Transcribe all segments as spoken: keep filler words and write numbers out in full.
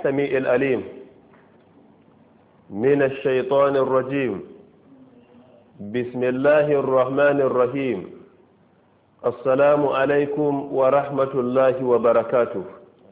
السميع الأليم من الشيطان الرجيم. بسم الله الرحمن الرحيم. السلام عليكم ورحمة الله وبركاته.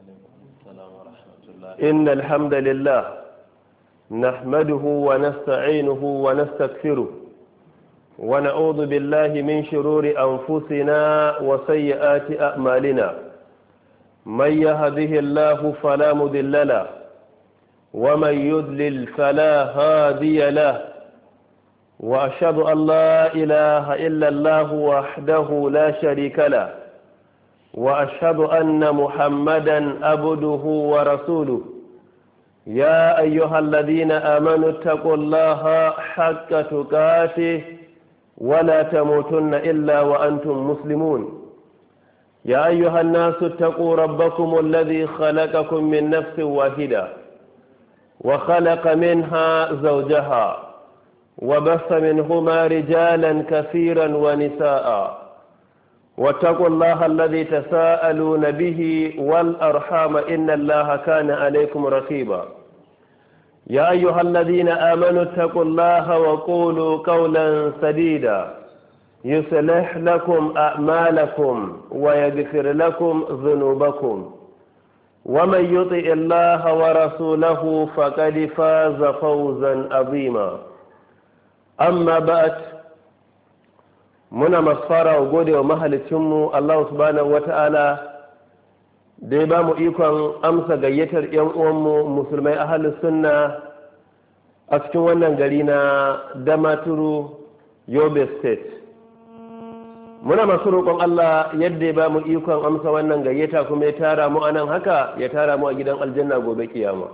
إن الحمد لله نحمده ونستعينه ونستغفره ونعوذ بالله من شرور أنفسنا وسيئات أعمالنا. من يهده الله فلا مضل له ومن يضلل فلا هادي له، وأشهد أن لا إله إلا الله وحده لا شريك له، وأشهد أن محمدا عبده ورسوله. يا أيها الذين آمنوا اتقوا الله حق تقاته ولا تموتن إلا وأنتم مسلمون. يا أيها الناس اتقوا ربكم الذي خلقكم من نفس واحدة وخلق منها زوجها وبث منهما رجالا كثيرا ونساء، واتقوا الله الذي تساءلون به والأرحام إن الله كان عليكم رقيبا. يا أيها الذين آمنوا اتقوا الله وقولوا قولا سديدا يصلح لكم أعمالكم ويغفر لكم ذنوبكم، ومن يطع الله ورسوله فقد فاز فوزا عظيما. أما بعد، muna masfara wa gode wa mahalicinmu Allah subhanahu wata'ala da ya ba mu ikon amsa gayyatar 'yan uwanmu musulmai ahalus sunna a cikin wannan gari na Damaturu, Yobe State. Muna masu roƙon Allah yadda ya ba mu ikon amsa wannan gayyata kuma ya tara mu anan haka ya tara mu a gidan aljanna gobe kiyama.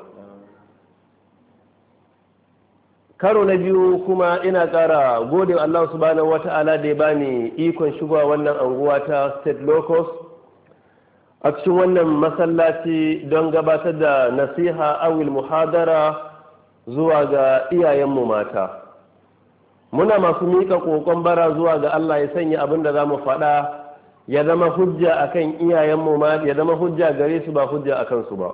Karo na biyu kuma ina ƙara gode wa Allah subhanahu wata'ala da ya bani ikon shigowa wannan anguwa ta State Locus a cikin wannan masallaci don gabatar da nasiha awil muhadara zuwa ga iyayenmu mata. Muna masu miƙa ƙoƙon bara zuwa ga Allah ya sanya abin da za mu faɗa ya zama hujja akan iyayenmu mata, ya zama hujja gare su ba hujja a kansu ba.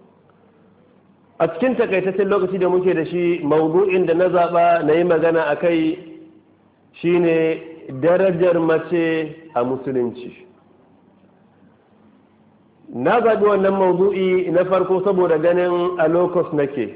A cikin takaitaccen lokaci da muke da shi, maudu'in da na zaɓa na yi magana a kai shi ne darajar mace a musulunci. Na zaɓi wannan maudu'i na farko saboda ganin a locus nake.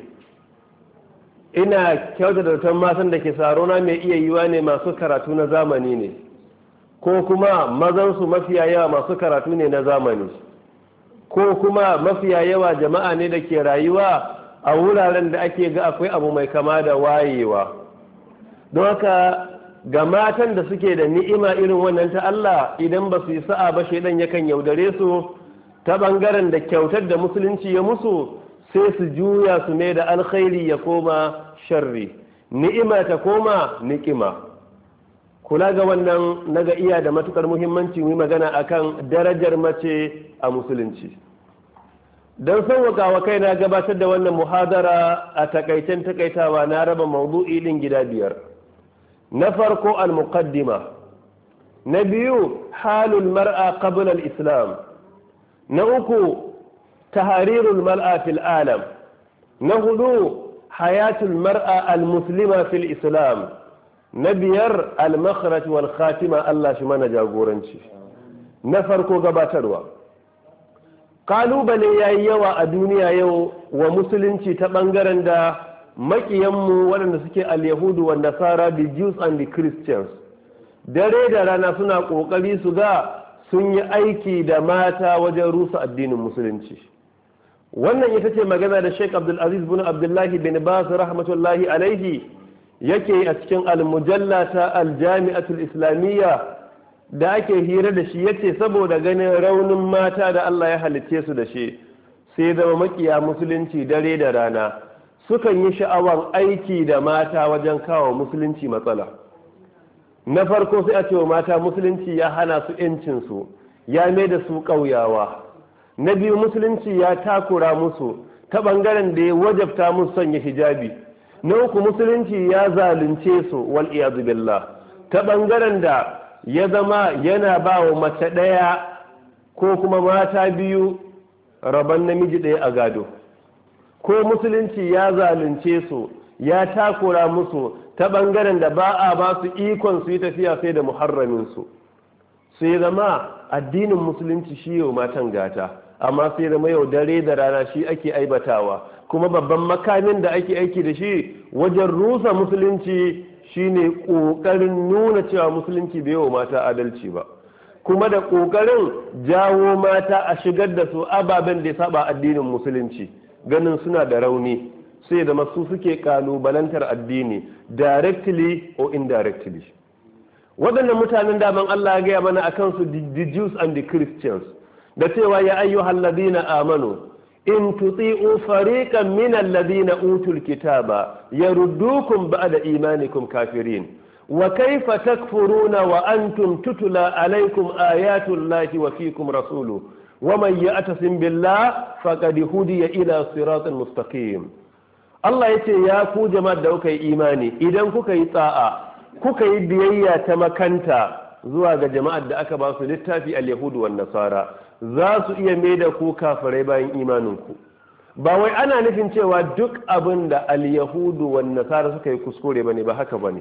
Ina kyauta da wutan matan da ke sarona mai iya yiwa ne masu karatu na zamani ne, ko kuma mazansu mafiya yawa masu karatu ne na zamani, ko kuma mafiya yawa jama'a ne da ke rayuwa a wuraren da ake ga akwai abu mai kama da wayewa. Don haka ga matan da suke da ni'ima irin wannan ta Allah, idan ba su yi sa'a ba shaidan yakan yaudare su ta bangaren da kyautar da musulunci ya musu sai su juya su mai da alkhairi ya koma sharri, ni'ima ta koma ni'ima. Kula ga wannan naga iya da matukar muhimmanci mu magana akan darajar mace a musulunci. Don sauwaka wa kaina gabatar da wannan muhadara a takaicen takaitawa na raba maudu'i din gida biyar. Na farko al-muqaddima, na biyu halul mar'a qabla al-islam, na uku tahrirul mar'a fil alam, na hudu hayatul mar'a al-muslima fil islam, na biyar al-makhraj wal khatima. Allah shi mana jagoranci. Na farko gabatarwa, kalubale yayi yawa a duniya yau wa musulunci ta bangaren da makiyanmu waɗanda suke al-yahudu wa nasara, the Jews and the Christians, dare da rana suna kokari su ga sun yi aiki da mata wajen rusa addinin musulunci. Wannan ita ce magana da Sheikh Abdul Aziz bin Abdullahi bin Baz rahmatullahi alaihi yake a cikin al-mujalla ta al-Jami'atul Islamiyya da ake hira da shi, yace saboda ganin raunin mata da Allah ya halicce su da shi, sai zama makiya musulunci dare da rana sukan yi sha'awan aiki da mata wajen kawo musulunci matsala. Na farko sai a ce wa mata musulunci ya hana su 'yancinsu, ya mai da su ƙauyawa. Na biyu musulunci ya takura musu ta ɓangaren da ya wajabta musu sanya hijabi. Na uku musulunci ya zalunce su wal iyadu billah ta ɓangaren da ya zama yana ba wa mace ɗaya ko kuma mata biyu rabon namiji ɗaya a gado. ko musulunci ya zalunce su ya takura musu ta ɓangaren da ba a ba su ikon su yi tafiya sai da muharramin su sai zama addinin musulunci shi yau matan gata, amma sai zama yau dare da rana shi ake aibatawa, kuma babban makamin da ake aiki da shi wajen rusa musulunci shine ƙoƙarin nuna cewa musulunci bai wa mata adalci ba, kuma da ƙoƙarin jawo mata a shigar da su ababen da ya saba addinin musulunci, ganin suna da rauni sai da masu suke kalubalantar addini directly or indirectly. Waɗannan mutanen daman Allah ya gaya mana akan su the Jews and the Christians da cewa ya ayyuhal ladina amanu in tuti'u fariqan min alladhina utul kitaba yaruddukum ba'da imanikum kafirin wa kayfa takfuruna wa antum tutla alaykum ayatul lahi wa fiikum rasuluhu wa man ya'tasim billah faqad hudiya ila siratin mustaqim. Allah yace ya ku jama'ar da kuka yi imani, idan kuka yi tsa'a kuka yi biyayya ta makanta zuwa ga jama'ar da aka ba su littafi al-yahudu wan nasara, za su iya mai da ku kafirai bayan imaninku. Ba wai ana nufin cewa duk abin da al-yahudu wan nasara suka yi kuskure bane, ba haka bane.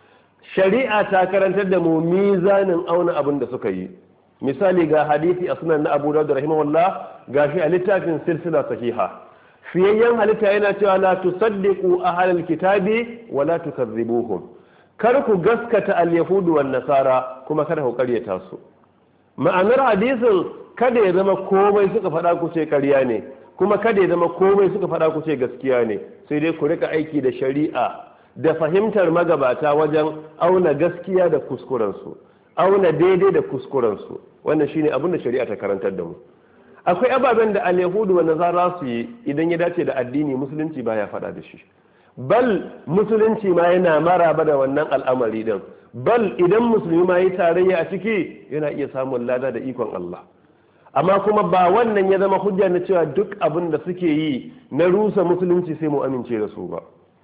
Shari'a ta karantar da mu mizanin auna abin da suka yi. Misali ga hadisi a sunan na Abu Dawud rahimahullah, gashi a littafin silsila sahiha. Fiyayyen halitta yana cewa la tusaddiqu ahlal kitabi wa la tukazzibuhum. Kar ku gaskata al-yahudu wan nasara kuma kada ku karyata su. Ma'anar hadisin kada ya zama komai suka faɗa ku ce ƙarya ne, kuma kada ya zama komai suka faɗa ku ce gaskiya ne, sai dai ku rika aiki da shari'a da fahimtar magabata wajen auna gaskiya da kuskurensu, auna daidai da kuskurensu. Wannan shine abin da shari'a ta karantar da mu. Akwai ababen da al-yahudu wan nasara su yi idan ya dace da addini, musulunci baya faɗa da shi. Bal musulunci ma yana maraba da wannan al'amari din, bal idan musulmi ma yi tarayya a ciki yana iya samun lada da ikon Allah. Amma kuma ba wannan ya zama hujja na cewa duk abin da suke yi na rusa musulunci sai mu amince da su ba.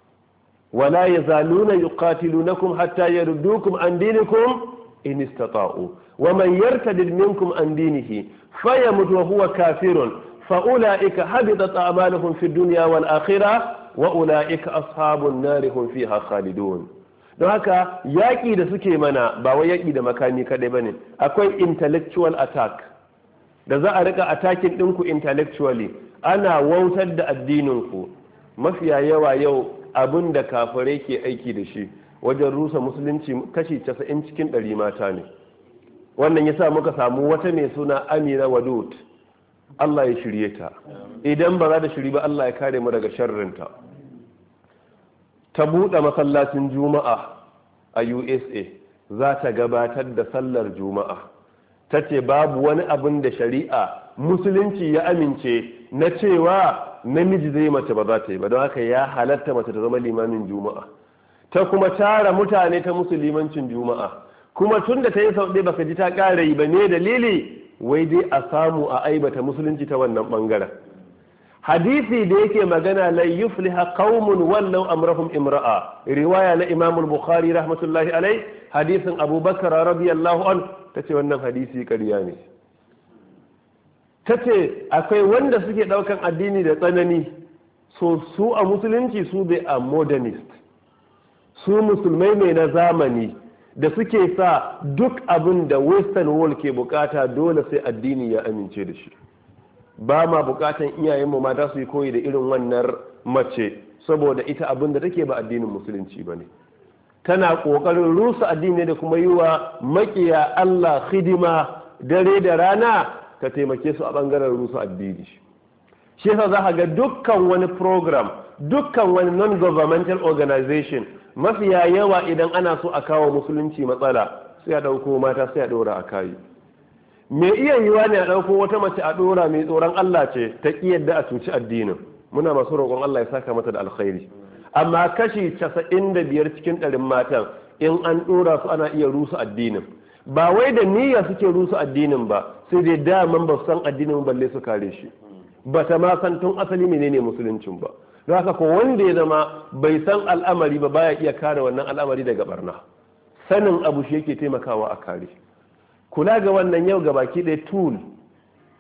wala yazaluna yuqatilunakum hatta yaruddukum an dinikum in istata'u wa man yartadid minkum an dinihi fayamut wa huwa kafirun fa ulaika habitat a'maluhum fid dunya wal akhirah wa ulaika ashabun nar hum fiha khalidun. don haka yaƙi da suke mana ba wai yaƙi da makami kaɗai ba ne, akwai intellectual attack da za a rika attacking ɗinku intellectually, ana wautar da addininku. Mafiya yawa yau abin da kafirai ke aiki da shi wajen rusa musulunci kashi casa'in cikin ɗari mata ne. Wannan ya sa muka samu wata mai suna Amina Wadud, Allah ya shirye ta, idan ba za da shiri ba Allah ya kare mu daga sharrinta. Ta buɗe masallacin juma'a a U S A, za ta gabatar da sallar juma'a. Ta ce babu wani abin da shari'a musulunci ya amince na cewa namiji zai mace ba za ta yi ba, don haka ya halatta mace ta zama limamin juma'a. Ta kuma tara mutane ta musu limancin juma'a, kuma tun da ta yi sau ɗaya baka ji ta ƙara yi ba, ne dalili wai dai a samu a aibata musulunci ta wannan ɓangaren. Hadisi da yake magana la yufliha qaumun wallau amrahum imra'a, riwaya na Imam al-Bukhari rahmatullahi alai, hadisin Abu Bakar radiyallahu an, tace wannan hadisi ƙarya ne. Tace akwai wanda suke daukan addini da tsanani, so su a musulunci su bai a modernist, su musulmai mai na zamani da suke sa duk abin da western world ke bukata dole sai addini ya amince da shi. Ba ma bukatan iyayenmu mata su yi koyi da irin wannan mace, saboda ita abin da take ba addinin musulunci ba ne. Tana ƙoƙarin rusa addini da kuma yi wa maƙiya Allah hidima dare da rana, ta taimake su a ɓangaren rusa addini. Shi yasa za ka ga dukkan wani program, dukkan wani non-governmental organization, mafiya yawa idan ana so a kawo musulunci matsala sai a ɗauko mata sai a ɗora a kayi. Me iya yiwa ne a ɗauko wata mace a ɗora mai tsoron Allah ce ta ƙi yadda a cuci addinin, muna masu roƙon Allah ya saka mata da alkhairi. Amma kashi casa'in da biyar cikin ɗarin matan in an ɗora su ana iya rusa addinin, ba wai da niyya suke rusa addinin ba, sai dai daman ba su san addinin balle su kare shi, ba ta ma san tun asali menene musuluncin ba. Don haka ko wanda ya zama bai san al'amari ba baya iya kare wannan al'amari daga barna. Sanin abu shi yake taimakawa a kare. Kula ga wannan yau ga baki ɗaya tool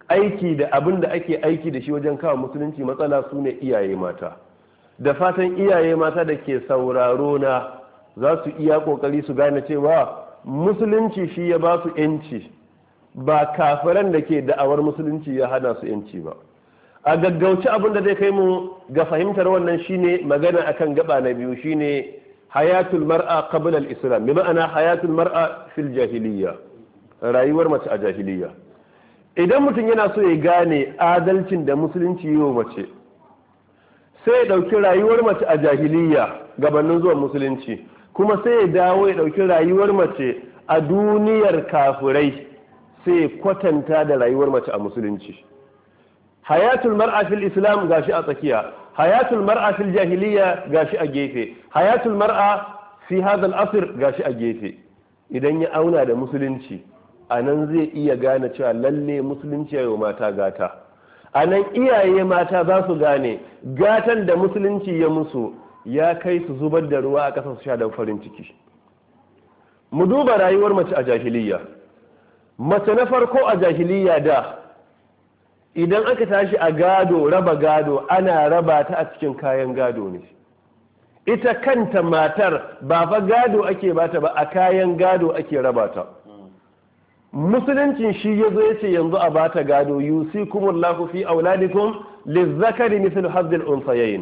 aiki da abin da ake aiki da shi wajen kawo musulunci matsala su ne iyaye mata. Da fatan iyaye mata da ke sauraro na za su iya kokari su gane cewa musulunci shi ya ba su yanci, ba kafiran da ke da'awar musulunci ya hana su yanci ba. A gaggauci abin da zai kai mu ga fahimtar wannan shine magana akan gaba na biyu, shine hayatul mar'a qabla al-islam, bi ma'ana hayatul mar'a fil jahiliyya, rayuwar mace a jahiliyya. Idan mutum yana so ya gane adalcin da musulunci yi wa mace, sai ya dauki rayuwar mace a jahiliyya gabanin zuwan musulunci, kuma sai ya dawo ya dauki rayuwar mace a duniyar kafirai, sai ya kwatanta da rayuwar mace a musulunci. Hayatul mar'a fil islam gashi a tsakiya, hayatul mar'a fil jahiliya gashi a gefe, hayatul mar'a fi hadha al-asr gashi a gefe. Idan ya auna da musulunci, anan zai iya gane cewa lalle musulunci yayin mata gata. Anan iyaye mata za su gane gatan da musulunci ya musu ya kai su zubar da ruwa a ƙasa su sha da farin ciki. Mu duba rayuwar mace a jahiliya. Mace na farko a jahiliya da idan aka tashi a gado, raba gado, ana raba ta a cikin kayan gado ne. Ita kanta matar ba fa gado ake bata ba, a kayan gado ake raba ta. Musuluncin shi ya zo ya ce yanzu a bata gado, yusikumullahu fi auladikum lizzakari mithlu hazzil unsayayn.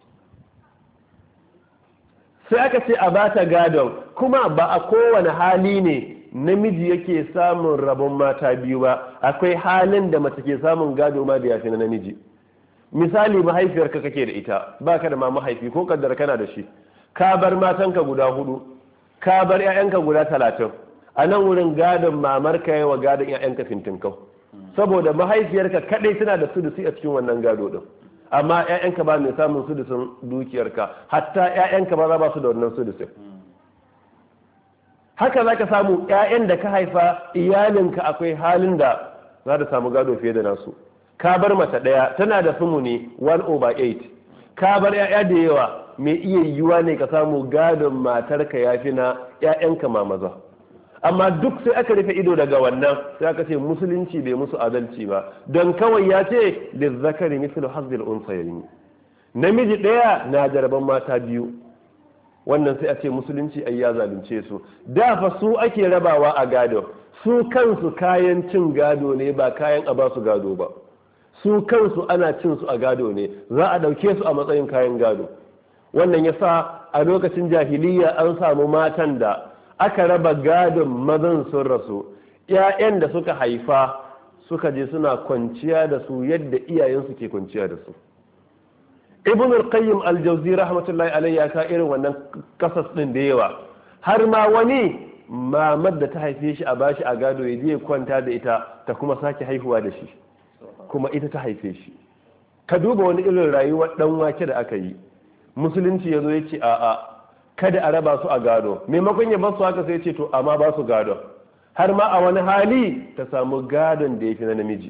Sai aka ce a bata gadon, kuma ba a kowane hali ne namiji yake samun rabon mata biyu ba, akwai halin da mace ke samun gado ma da yafi na namiji. Misali, mahaifiyarka kake da ita, baka da ma mahaifi ko kaddar kana da shi, ka bar matanka guda hudu, ka bar 'ya'yanka guda talatin, a nan wurin gadon mamarka yawa gadon 'ya'yanka fintinkau, saboda mahaifiyarka kadai tana da sudusi a cikin wannan gado din, amma 'ya'yanka ba mai samun sudusin dukiyarka, hatta 'ya'yanka ba za ba su da wannan sudusin. Haka za ka samu 'ya'yan da ka haifa iyalinka akwai halin da za ta samu gado fiye da nasu. Ka bar mace ɗaya tana da sumuni one over eight, ka bar 'ya'ya da yawa, mai iya yiwuwa ne ka samu gadon matarka ya fi na 'ya'yanka ma maza. Amma duk sai aka rufe ido daga wannan, sai aka ce musulunci bai musu adalci ba, don kawai ya ce lizzakari mithlu hazzil unsayayn, namiji ɗaya na jaraban mata biyu. Wannan sai a ce musulunci ai ya zalunce su. Da fa su ake rabawa a gado, su kansu kayan cin gado ne ba kayan a ba su gado ba, su kansu ana cin su a gado ne, za a ɗauke su a matsayin kayan gado. Wannan yasa a lokacin jahiliya an samu matan da aka raba gadon mazan sun rasu, 'ya'yan da suka haifa suka je suna kwanciya da su yadda iyayensu ke kwanciya da su. Ibn al-Qayyim al-Jawzi rahmatullahi alayhi ya ka irin wannan kasas din da yawa, har ma wani mamar da ta haife shi a bashi a gado ya je kwanta da ita ta kuma sake haihuwa da shi, kuma ita ta haife shi. Ka duba wani irin rayuwar dan wake da aka yi. Musulunci yazo ya ce a'a kada a raba su a gado, maimakon ya basu haka sai ya ce to amma ba su gado, har ma a wani hali ta samu gadon da ya fi na namiji.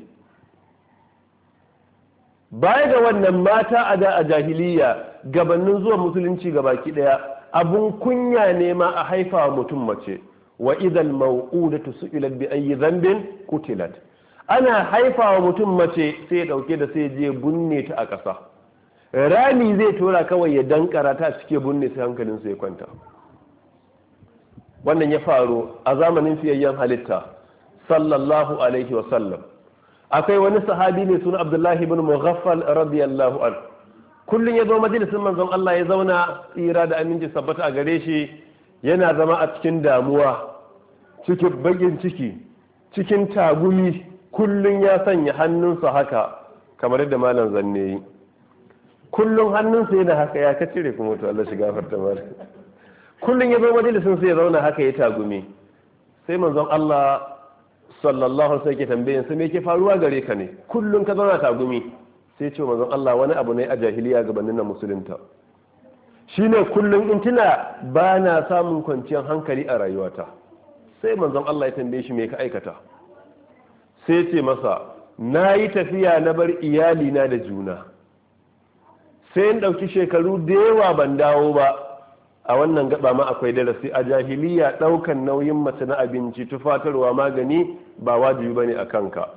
Baya ga wannan, mata a da a jahiliya gabanin zuwa musulunci gabaki daya abun kunya ne ma a haifa wa mutum mace. Wa idal mau'udatu su'ilat bi ayyi dhanbin qutilat, ana haifa wa mutum mace sai ya dauke da sai je bunne ta a ƙasa, rami zai tora kawai ya dankara ta cike bunne sai hankalin sa ya kwanta. Wannan ya faru a zamanin fiyayyen halitta sallallahu alaihi wa sallam. Akwai wani sahabi ne suna Abdullahi ibn Mughaffal radiyallahu an, kullun ya zo majalisin manzon Allah ya zauna, tsira da aminci sabbata a gare shi, yana zama a cikin damuwa, cikin bakin ciki, cikin tagumi, kullun ya sanya hannunsa haka kamar yadda malam zanne yi, kullun hannunsa yana haka, ya ka cire kuma to Allah shi gafarta mana. Kullun ya zo majalisin sai ya zauna haka ya tagumi, sai manzon Allah sallallahu alaihi wasallam ke tambayin sa me ke faruwa gare ka ne, kullun ka zauna tagumi? Sai ce manzon Allah wani abu ne a jahiliya gabanin na musulunta, shine kullun in tuna ba na samun kwanciyar hankali a rayuwata. Sai manzon Allah ya tambaye shi me ka aikata? Sai ce masa na yi tafiya na bar iyali na da juna, sai in ɗauki shekaru da yawa ban dawo ba. A wannan gaba ma akwai darasi, a jahiliya ɗaukan nauyin mace na abinci, tufatarwa, magani ba wajibi bane a kanka.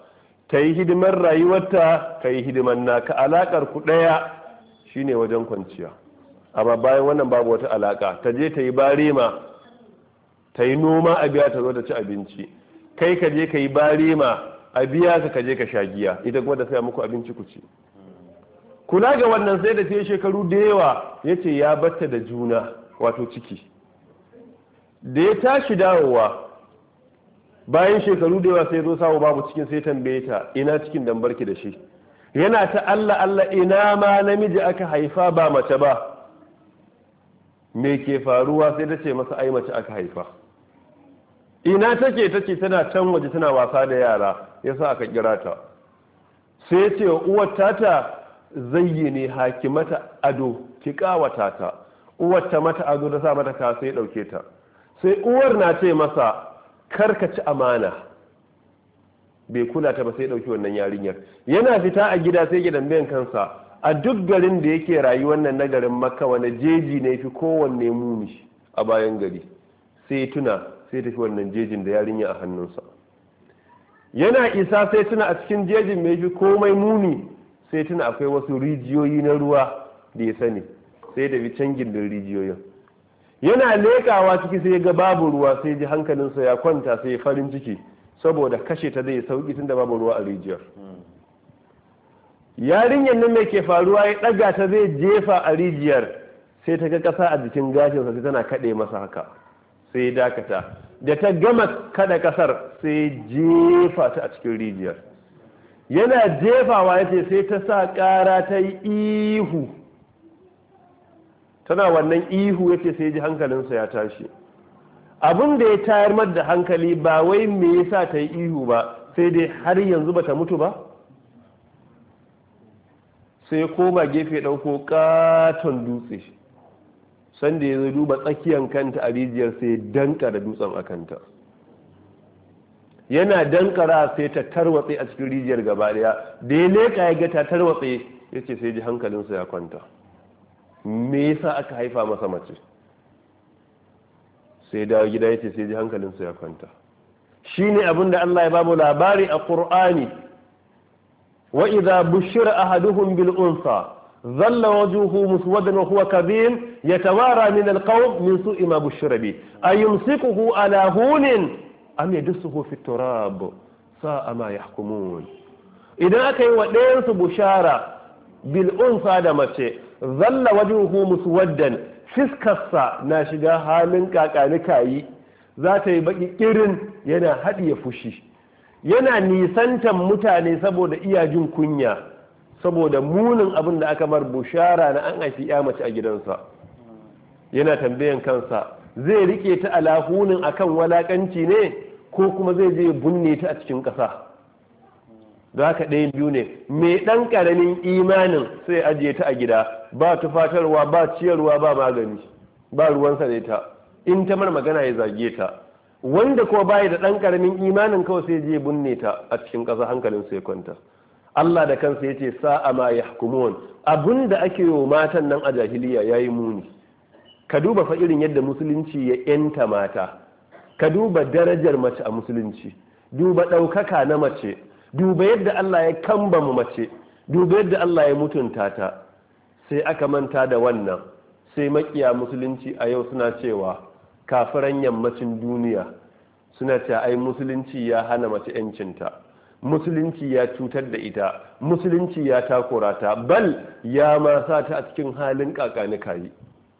ta yi hidimar rayuwarta ka yi hidimar naka, alakar ku ɗaya shine wajen kwanciya. Amma bayan wannan babu wata alaka. Ta je ta yi barema, ta yi noma a biya ta zo ta ci abinci, kai ka je ka yi barema a biya ka ka je ka sha giya, ita kuma da saya muku abinci ku ci. Kula ga wannan sai da ta shekaru da yawa ya ce ya batta da juna, wato ciki. Da ya tashi dawowa bayan shekaru da yawa sai zo samu babu cikin, sai tambaye ta ina cikin dan barki da shi. Yana ta Allah Allah, ina ma namiji aka haifa ba mace ba. Me ke faruwa? Sai ta ce masa ai mace aka haifa. Ina take? tace tana can waje tana wasa da yara, yasa aka kira ta. Sai ce uwar tata zayyane haki mata ado, ki kawata ta. Uwar ta mata ado da sa mata ka, sai dauke ta. Sai uwar na ce masa karka ci amana, bai kula ta ba, sai dauki wannan yarinyar. Yana fita a gida sai gidan bayan kansa, a duk garin da yake rayuwar nan na garin Makka wani jeji ne fi kowanne muni a bayan gari. Sai tuna, sai tafi wannan jejin da yarinya a hannunsa. Yana isa sai tuna a cikin jejin mai fi komai muni, sai tuna akwai wasu rijiyoyi na ruwa da ya sani, sai da bi can gindin rijiyoyin. Yana lekawa ciki sai ga babu ruwa, sai ji hankalinsa ya kwanta, sai farin ciki saboda kashe ta zai sauki tunda babu ruwa a rijiyar. Yarinyar nan mai ke faruwa, ya daga ta zai jefa a rijiyar, sai ta ga kasa a jikin gashinsa, sai tana kade masa haka, sai dakata. Da ta gama kada kasar sai jefa ta a cikin rijiyar. Yana jefawa yace sai ta sa ƙara ta yi ihu, tana wannan ihu yace sai ji hankalinsa ya tashi. Abin da ya tayar mar da hankali ba wai me yasa ta yi ihu ba, sai dai har yanzu bata mutu ba. Sai koma gefe ɗauko katon dutse, sanda ya zo duba tsakiyan kanta a rijiyar sai dankara dutsen a kanta. Yana dankara sai ta tarwatse a cikin rijiyar gaba daya. Da ya leka ya ga ta tarwatse, ya ce sai ji hankalinsa ya kwanta. Me yasa aka haifa masa mace? Sai dawo gida ya ce sai ji hankalinsa ya kwanta. Shine abin da Allah ya bamu labari a Qur'ani. Wa idza bushira ahaduhum bil unsa dhalla wajhuhu muswaddan wa huwa kadhim yatawara min al qawm min su'i ma bushira bi ayumsikuhu ala hunin am yadsuhu fi turab sa'a ma yahkumun. Idan aka yi wa ɗayan su bushara bil unsa da mace, dhalla wajhuhu muswaddan, fiskarsa na shiga halin kakanikayi, za ta yi baki kirin, yana haɗiye fushi, yana nisantan mutane saboda iya jin kunya, saboda munin abin da aka mar bushara na an haifi ya mace a gidansa. Yana tambayan kansa zai rike ta alahunin akan walakanci ne, ko kuma zai je bunne ta a cikin ƙasa. Da haka ɗayan biyu ne, mai ɗan ƙaramin imanin sai ajiye ta a gida, ba tufatarwa, ba ciyarwa, ba magani, ba ruwansa da ita, in ta mar magana ya zage ta. Wanda kuma bayi da ɗan ƙaramin imanin kawai sai je bunne ta a cikin ƙasa, hankalin sai kwanta. Allah da kansa ya ce sa'a ma yahkumun, abin da ake yi wa matan nan a jahiliya ya yi muni. Ka duba fa irin yadda musulunci ya yanta mata, ka duba darajar mace a musulunci, duba ɗaukaka na mace, duba yadda Allah ya kambama mace, duba yadda Allah ya mutunta ta. Sai aka manta da wannan, sai makiya musulunci a yau suna cewa kafiran yammacin duniya suna cewa ai musulunci ya hana mace yancinta, musulunci ya cutar da ita, musulunci ya takura ta, bal ya ma sa ta a cikin halin kakanikayi.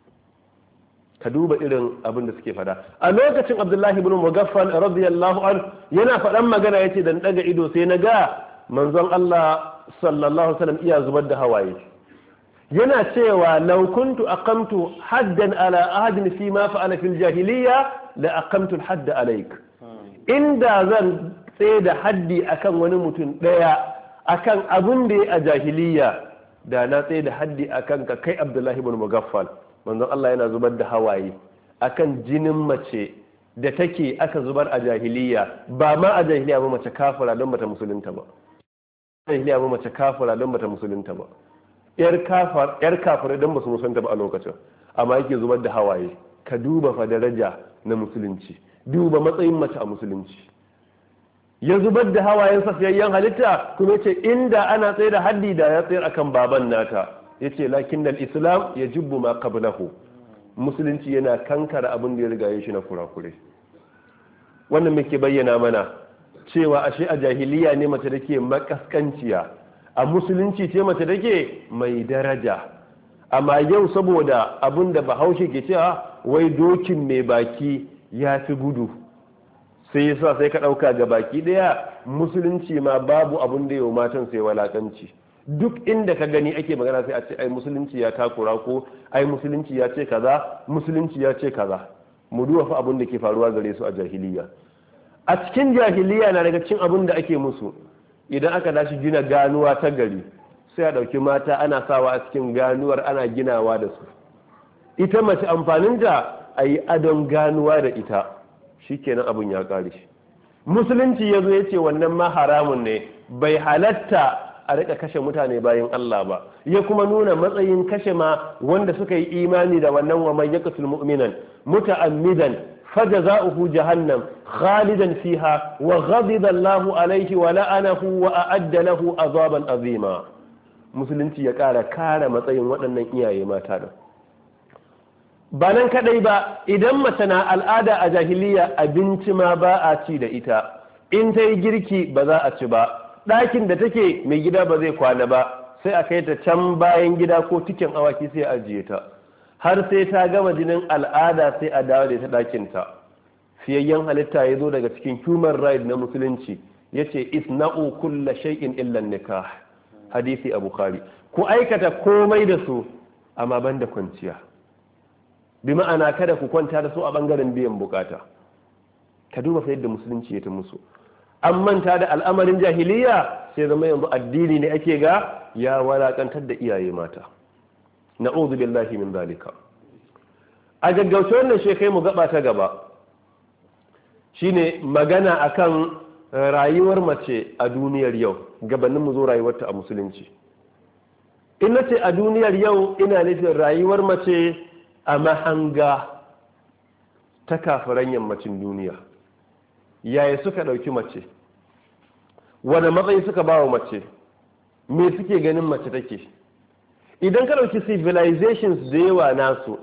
Ka duba irin abin da suke fada. A lokacin Abdullahi ibn Mughaffal radiyallahu anhu yana faɗan magana yace dan daga ido sai na ga manzon Allah sallallahu alaihi wasallam iya zubar da hawaye. Yana cewa law kuntu aqamtu haddan ala ahadin fi ma fa'ala fil jahiliya la aqamtu al hadd alayk. Inda zan tsaye da haddi akan wani mutum daya akan abin da ya a jahiliya, da na tsaye da haddi akan ka kai Abdullahi ibn Mughaffal. Manzon Allah yana zubar da hawaye akan jinin mace da take aka zubar a jahiliya, ba ma a jahiliya ba, mace kafira don bata musulunta ba. Jahiliya ba mace kafira don bata musulunta ba. Yar kafar yar kafira don basu musulunta ba a lokacin, amma yake zubar da hawaye. Ka duba fa daraja na musulunci, duba matsayin mace a musulunci. ya zubar da hawayen safiyayyen halitta kuma yace inda ana tsaye da haddi da ya tsayar akan baban nata yace lakinnal islam yajibbu ma qablahu, musulunci yana kankara abin da ya riga ya shi na kurakure. wannan muke bayyana mana cewa ashe a jahiliya ne mace take makaskanciya, a musulunci ce mace take mai daraja. amma yau saboda abin da bahaushe ke cewa wai dokin mai baki ya fi gudu, sai yasa sai ka ɗauka ga baki ɗaya musulunci ma babu abin da yau matan sai walakanci. duk inda ka gani ake magana sai a ce ai musulunci ya takura ko ai musulunci ya ce kaza, musulunci ya ce kaza. mu duba fa abin da ke faruwa gare su a jahiliya. a cikin jahiliya na daga cikin abin da ake musu, idan aka dashi gina ganuwa ta gari sai a ɗauki mata ana sawa a cikin ganuwar ana ginawa da su. ita mace amfaninta a yi adon ganuwa da ita, shikenan abin ya ƙare shi. musulunci ya zo ya ce wannan ma haramun ne, bai halatta a rika kashe mutane bayan Allah ba, ya kuma nuna matsayin kashe ma wanda suka yi imani da wannan wa man yaqtul mu'minan muta'ammidan fajaza'uhu jahannam khalidan fiha wa ghadiba Allahu alayhi wa la'anahu wa a'adda lahu azaban azima. musulunci ya ƙara kare matsayin waɗannan iyaye mata da ba nan kadai ba, idan mace na al'ada a jahiliya abinci ma ba a ci da ita, in ta yi girki ba za a ci ba, ɗakin da take mai gida ba zai kwana ba, sai a kai ta can bayan gida ko tikin awaki sai a ajiye ta har sai ta gama jinin al'ada sai a dawo da ta ɗakin ta. fiyayyen halitta ya zo daga cikin human right na musulunci ya ce isna'u kulla shay'in illa nikah, hadisi a bukhari. ku aikata komai da su amma ban da kwanciya, bi ma'ana kada ku kwanta da su a bangaren biyan bukata. ka duba fa yadda musulunci ya ta musu. an manta da al'amarin jahiliya sai zama yanzu addini ne ake ga ya walakantar da iyaye mata. na'udhu billahi min zalika. a gaggauce wannan shekai mu gaba ta gaba shine magana akan rayuwar mace a duniyar yau, gabanin mu zo rayuwarta a musulunci. in nace a duniyar yau ina nufin rayuwar mace a mahanga ta kafiran yammacin duniya. yaya suka ɗauki mace, wane matsayi suka ba wa mace, me suke ganin mace take. idan ka ɗauki civilizations da yawa nasu,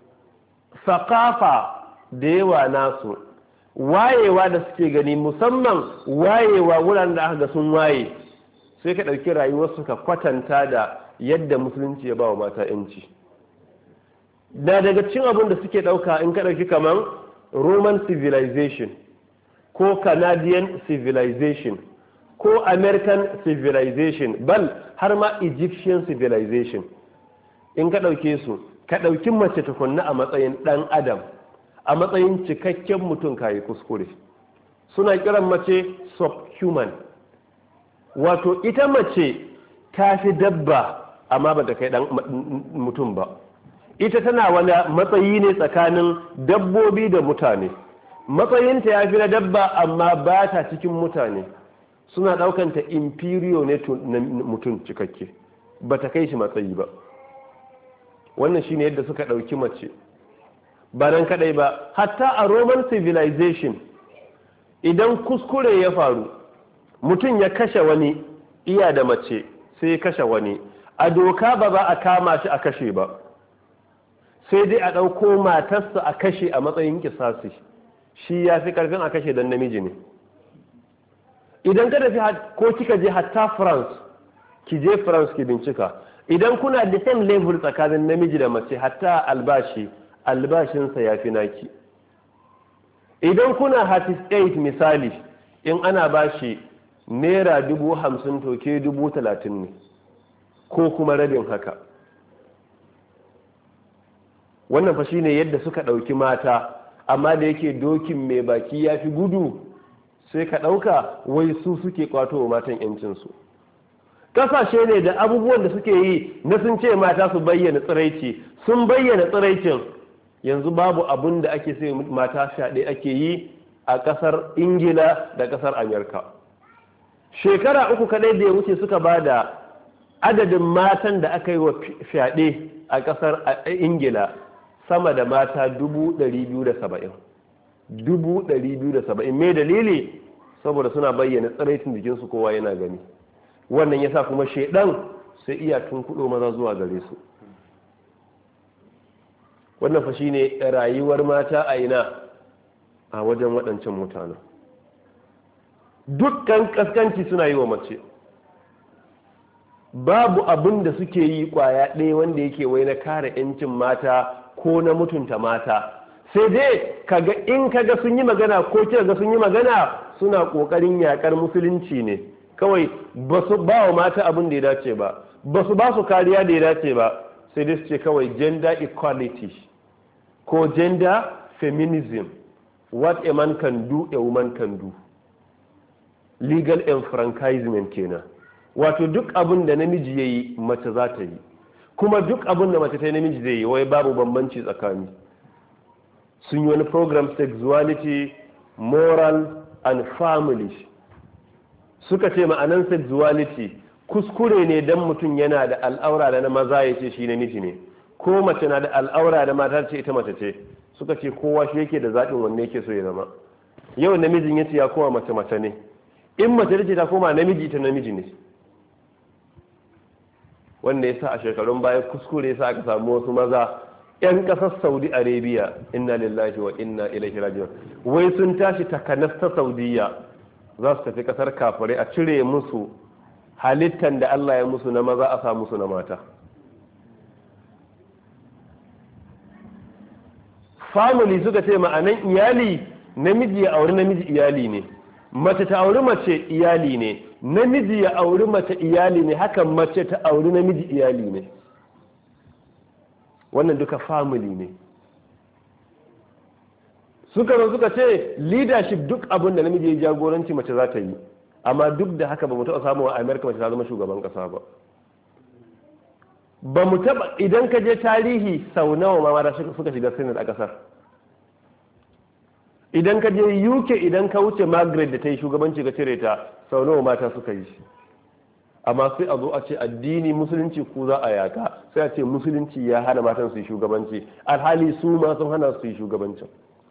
sakafa da yawa nasu, wayewa da suke gani, musamman wayewa wuraren da aka ga sun waye, sai ka ɗauki rayuwarsu ka kwatanta da yadda musulunci ya ba wa mata 'yanci. da daga cikin abin da suke ɗauka in ka ɗauki kamar roman civilization ko canadian civilization ko american civilization, bal har ma egyptian civilization, in ka ɗauke su ka ɗauki mace tukunna a matsayin ɗan adam, a matsayin cikakken mutum kayi kuskure. suna kiran mace subhuman, wato ita mace ta fi dabba amma ba ta kai ɗan mutum ba. ita tana wani matsayi ne tsakanin dabbobi da mutane, matsayinta ya fi na dabba amma ba ta cikin mutane. suna ɗaukanta inferior ne na mutum cikakke, ba ta kai shi matsayi ba. wannan shine yadda suka ɗauki mace. ba nan kadai ba, hatta a roman civilization idan kuskure ya faru, mutum ya kashe wani iya da mace sai ya kashe wani, a doka ba za a kama shi a kashe ba, sai dai a ɗauko matarsa a kashe a matsayin kisasi. shi ya fi ƙarfin a kashe don namiji ne. idan ka tafi ko kika je hatta France, ki je France ki bincika, idan kuna da same level tsakanin namiji da mace, hatta albashi albashinsa ya fi naki. idan kuna hatis eight misali, in ana bashi naira dubu hamsin to ke dubu talatin ne ko kuma rabin haka. wannan fa shine yadda suka ɗauki mata, amma da yake dokin mai baki ya fi gudu sai ka ɗauka wai su suke kwato wa matan yancinsu. ƙasashe ne da abubuwan da suke yi na sun ce mata su bayyana tsiraici, sun bayyana tsiraicin. yanzu babu abun da ake sai mata fyaɗe ake yi a ƙasar ingila da ƙasar amerika. shekara uku kaɗai da ya wuce suka ba da adadin matan da aka yi wa fyaɗe a ƙasar ingila sama da mata dubu ɗari biyu da saba'in. dubu ɗari biyu da saba'in. me dalili? saboda suna bayyana tsiraitin jikinsu kowa yana gani. Wannan yasa kuma shedan sai iya tunkudo maza zuwa gare su. Wannan fa shine rayuwar mata a ina a wajen waɗancan mutanen. Dukkan kaskanci suna yi wa mace, babu abin da suke yi kwaya ɗaya wanda yake wai na kare 'yancin mata ko na mutunta mata, sai dai kaga in kaga sun yi magana ko kika ga sun yi magana suna kokarin yakar musulunci ne kawai, ba su ba wa mata abin da ya dace ba, ba su ba su kariya da ya dace ba, sai dai su ce kawai gender equality ko gender feminism, what a man can do a woman can do, legal enfranchisement kenan. Wato duk abin da namiji ya yi mace za ta yi, kuma duk abin da mace ta yi namiji zai yi, wai babu bambanci tsakani. Sun yi wani program sexuality, moral and family. Suka ce ma'anan sexuality kuskure ne dan mutum yana da al'aura da na maza ya ce shi namiji ne, ko mace na da al'aura da mata ce ita mace ce. Suka ce kowa shi yake da zaɓin wanne yake so ya zama. Yau namijin ya ce ya koma mace mace ne, in mace ce ta koma namiji ita namiji ne. Wanda ya sa a shekarun baya kuskure ya sa aka samu wasu maza 'yan ƙasar Saudi Arabia, inna lillahi wa inna ilaihi raji'un, wai sun tashi takanas ta Saudiya za su tafi ƙasar kafirai a cire musu halittan da Allah ya musu na maza a sa musu na mata. Family suka ce ma'anan iyali, namiji ya auri namiji iyali ne, mace ta auri mace iyali ne, namiji ya auri mace iyali ne, haka mace ta auri namiji iyali ne. Wannan duka family ne. Suka zo suka ce leadership duk abin da namiji ya jagoranci mace za ta yi, amma duk da haka ba mu taɓa samun a Amerika mace ta zama shugaban ƙasa ba. Ba mu taɓa, idan ka je tarihi sau nawa ma mata suka shiga Senate a ƙasar. Idan ka je U K, idan ka wuce Margaret da ta yi shugabanci ka cire ta, sau nawa mata suka yi. Amma sai a zo a ce addini musulunci ku za a yaka, sai a ce musulunci ya hana matan su yi shugabanci, alhali su ma sun hana su yi shugabancin.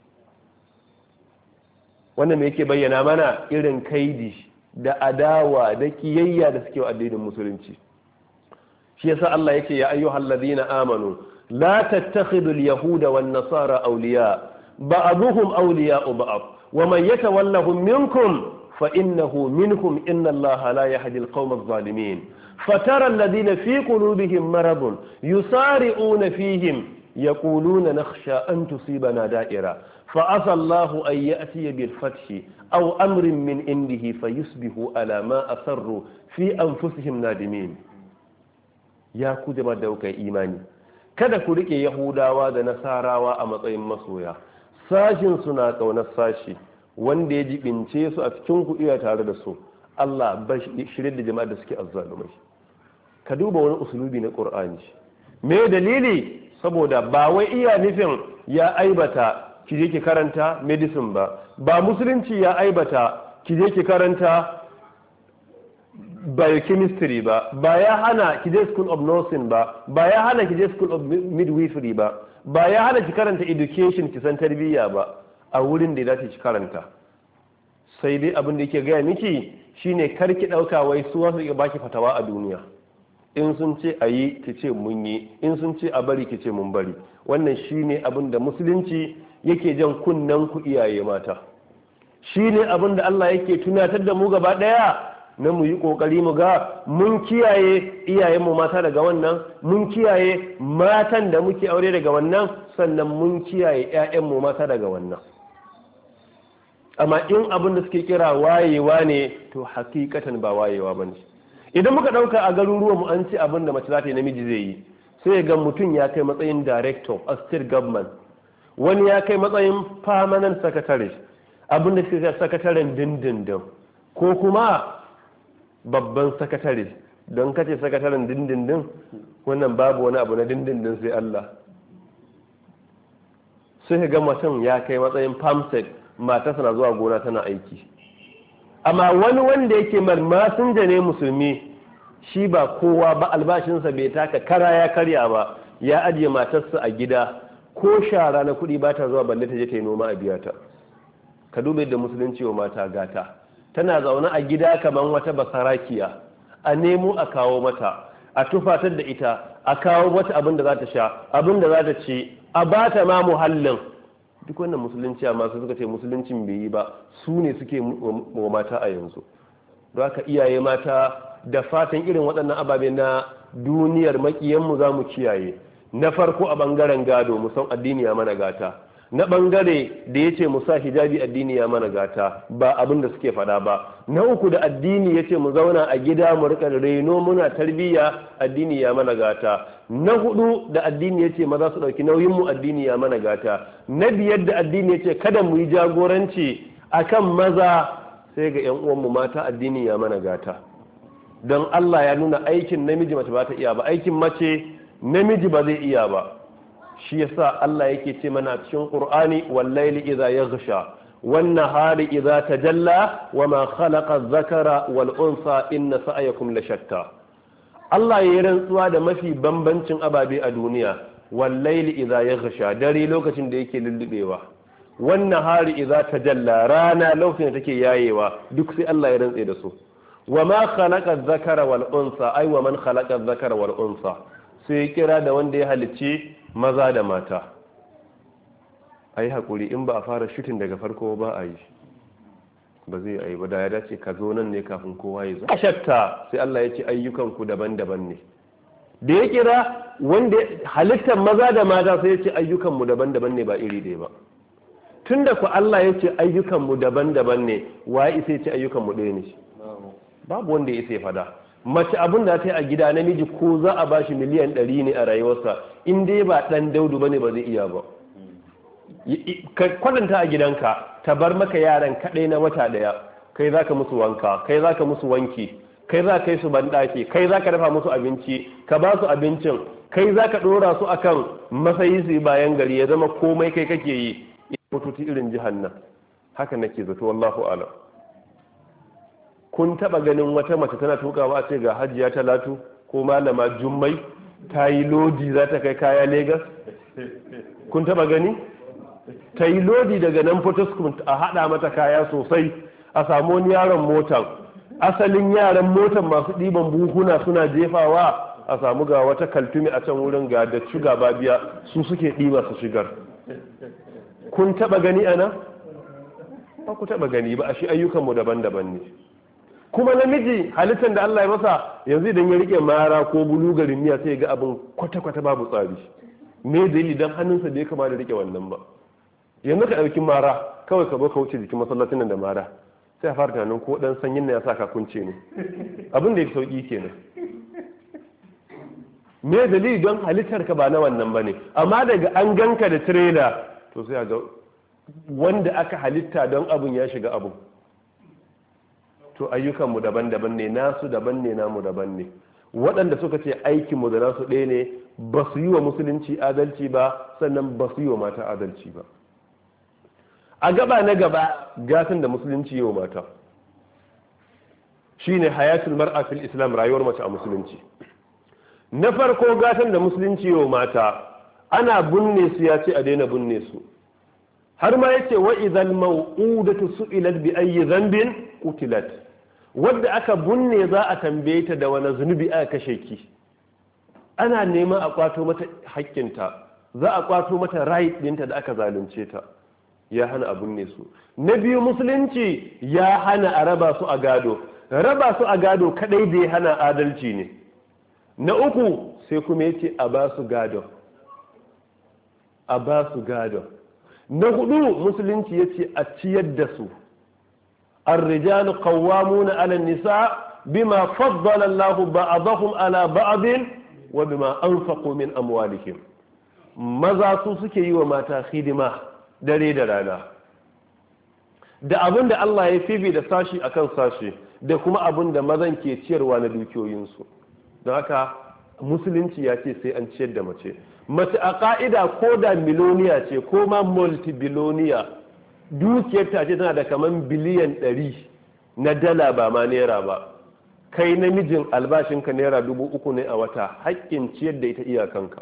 Wannan me yake bayyana mana irin kaidi da adawa da kiyayya da suke wa addinin musulunci. Shi yasa Allah yake ya ayyuhal ladina amanu la tattakhidul yahuda wan nasara awliya ba'dhuhum awliya'u ba'd wa man yatawallahum minkum فإنه منهم إن الله لا يهدي القوم الظالمين فترى الذين في قلوبهم مرض يسارعون فيهم يقولون نخشى أن تصيبنا دائرة فعسى الله أن يأتي بالفتح أو أمر من عنده فيصبحوا على ما أسروا في أنفسهم نادمين. يا كجما دوك إيماني kada ku rike Yahudawa da Nasarawa a matsayin masoya, sashin suna ƙaunar sashi, wanda ya jibince su a cikin ku iya tare da su. Allah ba shirye da jama'a da suke azzalumai. Ka duba wani usulubi na Qur'ani. Me dalili? Saboda ba wai iya nufin ya aibata ki je ki karanta medicine ba, ba musulunci ya aibata ki je ki karanta biochemistry ba, ba ya hana ki je school of nursing ba, ba ya hana ki je school of midwifery ba, ba ya hana ki karanta education ki san tarbiyya ba. A wurin da ya dace ki karanta, sai dai abin da yake gaya miki shine kar ki dauka wai su wasu ya baki fatawa a duniya. In sun ce a yi ki ce mun yi, in sun ce a bari ki ce mun bari. Wannan shine abin da musulunci yake jan kunnen ku iyaye mata, shine abin da Allah yake tunatar da mu gaba daya na mu yi kokari mu ga mun kiyaye iyayen mu mata daga wannan, mun kiyaye matan da muke aure daga wannan, sannan mun kiyaye ƴaƴan mu mata daga wannan. Amma in abin da suke kira wayewa ne, to hakikatan ba wayewa bane. Idan muka dauka a garuruwan mu an ce abin da mace za ta yi namiji zai yi, sai ga mutum ya kai matsayin director a state government, wani ya kai matsayin permanent secretary, abin da suke sakataren dindindin, ko kuma babban sakatare. Don kace sakataren dindindin, wannan babu wani abu na dindindin sai Allah. Sai ga mutum ya kai matsayin farmstead, matarsa na zuwa gona tana aiki. Amma wani wanda yake masinja ne musulmi, shi ba kowa ba, albashinsa bai taka kara ya karya ba, ya ajiye matarsa a gida, ko shara na kuɗi ba ta zuwa balle ta je ta yi noma a biya ta. Ka duba yadda musulunci wa mata gata. tana zaune a gida kamar wata basarakiya, a nemo a kawo mata, a tufatar da ita, a kawo mata abin da za ta sha, abin da za ta ci, a ba ta ma muhallin. Duk wannan musulunci amma su suka ce musuluncin bai yi ba, su ne suke wa mata a yanzu. Don haka iyaye mata da fatan irin waɗannan ababe na duniyar makiyanmu za mu kiyaye. Na farko a ɓangaren gado mu san addini ya mana gata, na ɓangare da ya ce mu sa hijabi addini ya mana gata ba abin da suke faɗa ba, na uku da addini ya ce mu zauna a gida mu rika reno muna tarbiyya addini ya mana gata, na hudu da addini ya ce maza su ɗauki nauyin mu addini ya mana gata, na biyar da addini ya ce kada mu yi jagoranci akan maza sai ga 'yan uwanmu mata addini ya mana gata. Don Allah ya nuna aikin namiji mace ba ta iya ba, aikin mace namiji ba zai iya ba. Shi yasa Allah yake ce mana cikin Qur'ani wallaili idza yaghsha wan nahari idza tajalla wama khalaqa adh-dhakara wal unsa inna sa'yakum lashatta. Allah ya rantsuwa da mafi bambancin ababe a duniya, wallaili idza yaghsha dare lokacin da yake lullubewa, wan nahari idza tajalla rana lokacin da take yayewa, duk sai Allah ya rantse da su. Wama khalaqa adh-dhakara wal unsa ay wa man khalaqa adh-dhakara wal unsa, sai kira da wanda ya halicci maza da mata. A yi haƙuri in ba a fara shutin daga farko ba a yi, ba zai yi ba, da ya dace ka zo nan ne kafin kowa ya zo. A shatta sai Allah ya ce ayyukanku daban-daban ne, da ya kira wanda halittar maza da mata sai ya ce ayyukanmu daban-daban ne ba iri ɗaya ba. Tun da ku Allah ya ce ayyukanmu daban-daban ne, wa isa ya ce ayyukanmu ɗaya ne? Babu wanda ya isa ya fada. Mace abin da ta yi a gida namiji ko za a bashi miliyan ɗari ne a rayuwarsa, in dai ba ɗan daudu ba ne ba zai iya ba. Ka kwatanta a gidanka ta bar maka yaran kaɗai na wata ɗaya, kai za ka musu wanka, kai za ka musu wanki, kai za ka yi su banɗaki, kai za ka dafa musu abinci, ka ba su abincin, kai za ka ɗora su akan masayi su bayan gari, ya zama komai kai kake yi. Mututi irin jihar nan haka nake zato, wallahu alam. Kun taba ganin wata mace tana tukawa a ce ga hajiya talatu ko malama jummai ta yi lodi za ta kai kaya Legas? Kun taba gani? Ta yi lodi daga nan Potoskum a hada mata kaya sosai, a samu wani yaron motan, asalin yaran motan masu ɗiban buhuna suna jefawa, a samu ga wata kaltumi a can wurin ga da shuga babiya su suke ɗiba su shigar. Kun taba gani ana? Ba ku taba gani ba, a shi ayyukanmu daban-daban ne. Kuma namiji halittar da Allah ya masa yanzu idan ya rike mara ko bulugarin miya sai ga abin kwata-kwata babu tsari. Me dalili dan hannunsa bai kama da rike wannan ba. Yanzu ka ɗauki mara kawai ka zo ka wuce jikin masallacin nan da mara, sai a fara tunanin ko dan sanyin na ya sa ka kunce ne. Abin da ya sauki kenan. Me dalili don halittar ka ba na wannan bane, amma daga an ganka da trailer to sai ga wanda aka halitta don abun ya shiga abun. To ayyukanmu daban-daban ne, nasu daban ne, namu daban ne. Waɗanda suka ce aikinmu da nasu ɗaya ne ba su yi wa musulunci adalci ba, sannan ba su yi wa mata adalci ba. A gaba na gaba gatan da musulunci yi wa mata shine hayatul mar'a fil islam, rayuwar mace a musulunci. Na farko gatan da musulunci yi wa mata, ana binne su ya ce a daina binne su, har ma yace wa idhal maw'udatu su'ilat bi ayyi dhanbin qutilat, wadda aka bunne za a tambaye ta da wani zunubi aka kashe ki. Ana neman a kwato mata haƙƙinta, za a kwato mata right ɗinta da aka zalunce ta, ya hana a bunne su. Na biyu musulunci ya hana a raba su a gado, raba su a gado kadai da ya hana adalci ne. Na uku sai kuma yace a ba su gado, a ba su gado. Na hudu musulunci yace a ciyar da su. الرجال قوامون على النساء بما فضل الله بعضهم على بعض وبما أنفقوا من أموالهم. maza su suke yi wa mata hidima dare da rana, da abin da Allah ya fifi da sashi akan sashi, da kuma abin da mazan ke ciyarwa na dukiyoyinsu. Don haka musulunci ya ce sai an ciyar da mace. Mace a ka'ida ko da miloniya ce ko ma multibiloniya, dukiyar ta ce tana da kaman biliyan ɗari na dala ba ma naira ba, kai namijin albashinka naira dubu uku ne a wata, haƙƙin ciyar da ita iyakanka.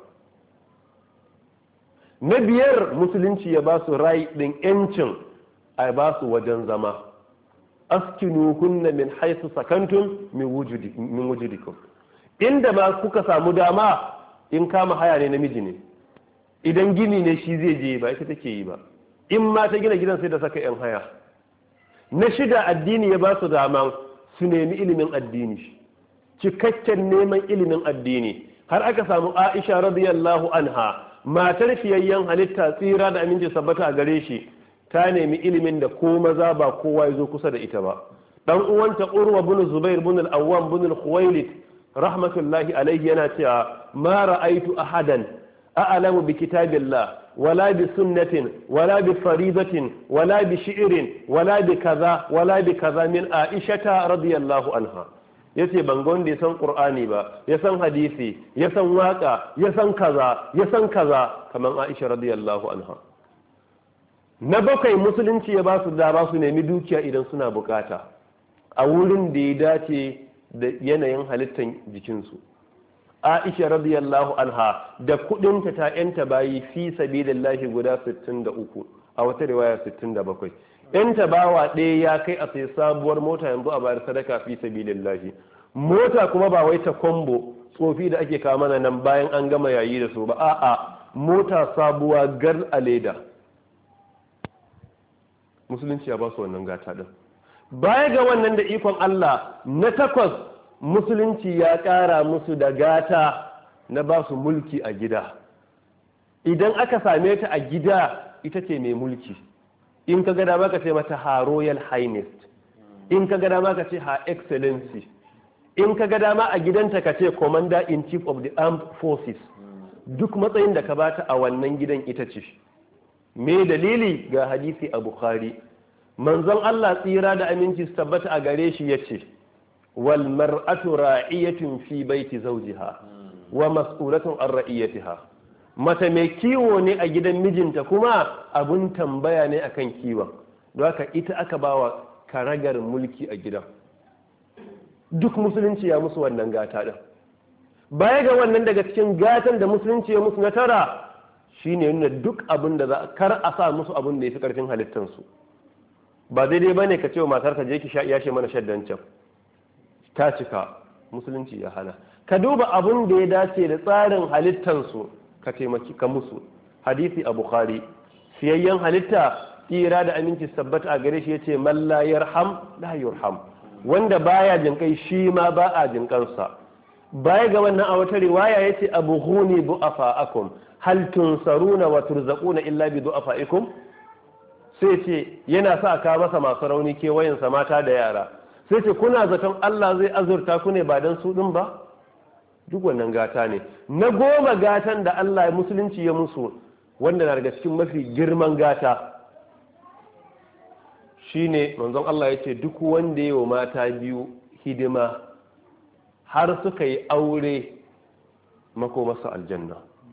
Na biyar musulunci ya ba su rai ɗin yancin a ba su wajen zama, askinuhunna min haythu sakantum min wujudi min wujudikum inda ma kuka samu dama in kama haya ne namiji ne idan gini ne shi zai je ba ita take yi ba in ma ta gina gidan sai da saka yan haya na shida addini ya ba su dama su nemi ilimin addini cikakken neman ilimin addini har aka samu Aisha radiyallahu anha matar fiyayyen halitta tsira da aminci sabbata a gare shi ta nemi ilimin da ko maza ba kowa ya zo kusa da ita ba dan uwanta Urwa bin Zubair bin al-Awwam bin al-Khuwailid rahmatullahi alayhi yana cewa ma ra'aytu ahadan a'lamu bi kitabillah wala bi sunnatin wala bi faridatin wala bi shi'rin wala bi kaza wala bi kaza min Aisha radiyallahu anha yace ban ga wanda ya san Qur'ani ba ya san hadisi ya san waka ya san kaza ya san kaza kamar Aisha radiyallahu anha na bakwai musulunci ya ba su da ba su nemi dukiya idan suna bukata a wurin da ya dace da yanayin halittar jikinsu Aisha radiyallahu anha da kudinta ta yanta bayi fi sabilillahi guda sittin da uku a wata riwaya sittin da bakwai yanta bawa ɗaya ya kai a sai sabuwar mota yanzu a bayar sadaka fi sabilillahi mota kuma ba wai ta kombo tsofi da ake kawo mana nan bayan an gama yayi da su ba a'a mota sabuwa gar a leda musulunci ya ba su wannan gata din baya ga wannan da ikon Allah na takwas musulunci ya ƙara musu da gata na ba su mulki a gida idan aka same ta a gida ita ce mai mulki in ka gada maka ce mata ha royal highness in ka gada maka ce ha excellency in ka gada ma a gidanta ka ce commander in chief of the armed forces duk matsayin da ka bata a wannan gidan ita ce me dalili ga hadisi a Bukhari manzon Allah tsira da aminci su tabbata a gare shi yace wal mar'atu ra'iyatun fi baiti zawjiha wa mas'ulatun an ra'iyatiha mata mai kiwo ne a gidan mijinta kuma abun tambaya ne akan kiwon don haka ita aka bawa karagar mulki a gidan duk musulunci ya musu wannan gata din baya ga wannan daga cikin gatan da musulunci ya musu na tara shine nuna duk abin da za kar a sa musu abin da ya fi karfin halittansu ba daidai bane ka ce wa matar ka je ki sha iyashe mana shaddan can ta cika musulunci ya hana ka duba abin da ya dace da tsarin halittansu ka taimaki ka musu hadisi a Bukhari siyayyen halitta tsira da aminci sabbata a gare shi yace man la yarham la yurham wanda baya jinkai shi ma ba a jinkansa baya ga wannan a wata riwaya yace abughuni du'afa'akum hal tunsaruna wa turzaquna illa bi du'afaikum sai ce yana sa ka masa masu rauni kewayensa mata da yara sai ce kuna zaton Allah zai azurta ku ne ba dan su din ba duk wannan gata ne na goma gatan da Allah ya musulunci ya musu wanda na daga cikin mafi girman gata shine manzon Allah ya ce duk wanda ya wa mata biyu hidima har suka yi aure makomarsa aljanna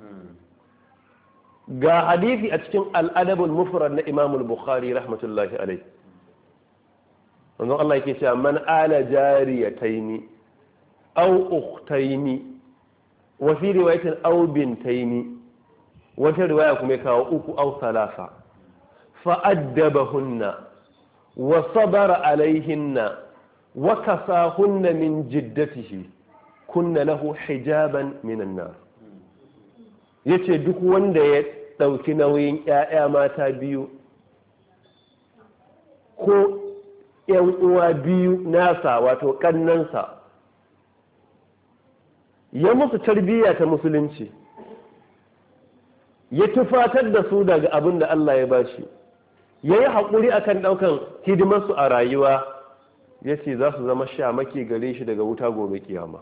ga hadisi a cikin al'adabul mufrad na imamul bukhari rahmatullahi alai manzon Allah yake cewa man ala jariyataini aw ukhtaini wa fi riwayatin aw bintaini wata riwaya kuma kawo uku aw thalatha fa addabahunna wa sabara alaihinna wa kasahunna min jiddatihi kunna lahu hijaban minan nar yace duk wanda ya dauki nauyin ƴaƴa mata biyu ko ƴan uwa biyu nasa wato kannansa ya musu tarbiyya ta musulunci ya tufatar da su daga abin da Allah ya bashi ya yi haƙuri akan ɗaukan hidimarsu a rayuwa ya ce za su zama shamaki gare shi daga wuta gobe kiyama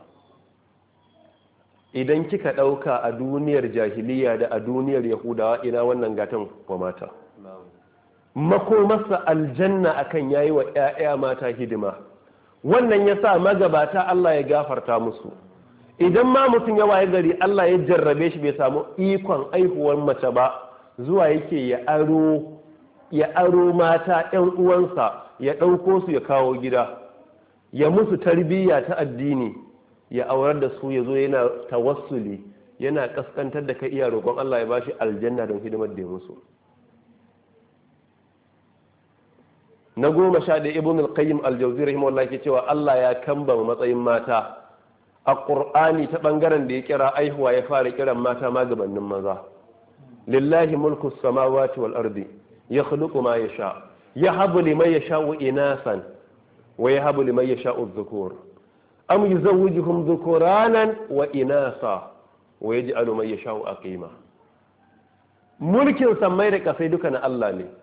idan kika ɗauka a duniyar jahiliya da a duniyar yahudawa ina wannan gatan wa mata makomarsa aljanna akan yayi wa 'ya'ya mata hidima wannan ya sa magabata Allah ya gafarta musu idan ma mutum ya waye gari Allah ya jarrabe shi bai samu ikon aihuwar mace ba zuwa yake ya aro ya aro mata ƴan uwansa ya ɗauko su ya kawo gida ya musu tarbiyya ta addini ya aurar da su ya zo yana tawassuli yana kaskantar da kai iya roƙon Allah ya bashi aljanna don hidimar da ya musu na goma sha ɗaya ibn al-qayyim al-jawzi rahimahullah ke cewa Allah ya kamba matsayin mata a qur'ani ta bangaren da ya kira aihuwa ya fara kiran mata ma gabanin maza lillahi mulku samawati wal ardi yakhluqu ma yasha yahabu liman yasha'u inasan wa yahabu liman yasha'u dhukur am yuzawwijuhum dhukuranan wa inasa wa yaj'alu man yasha'u aqima mulkin sammai da kasai duka na Allah ne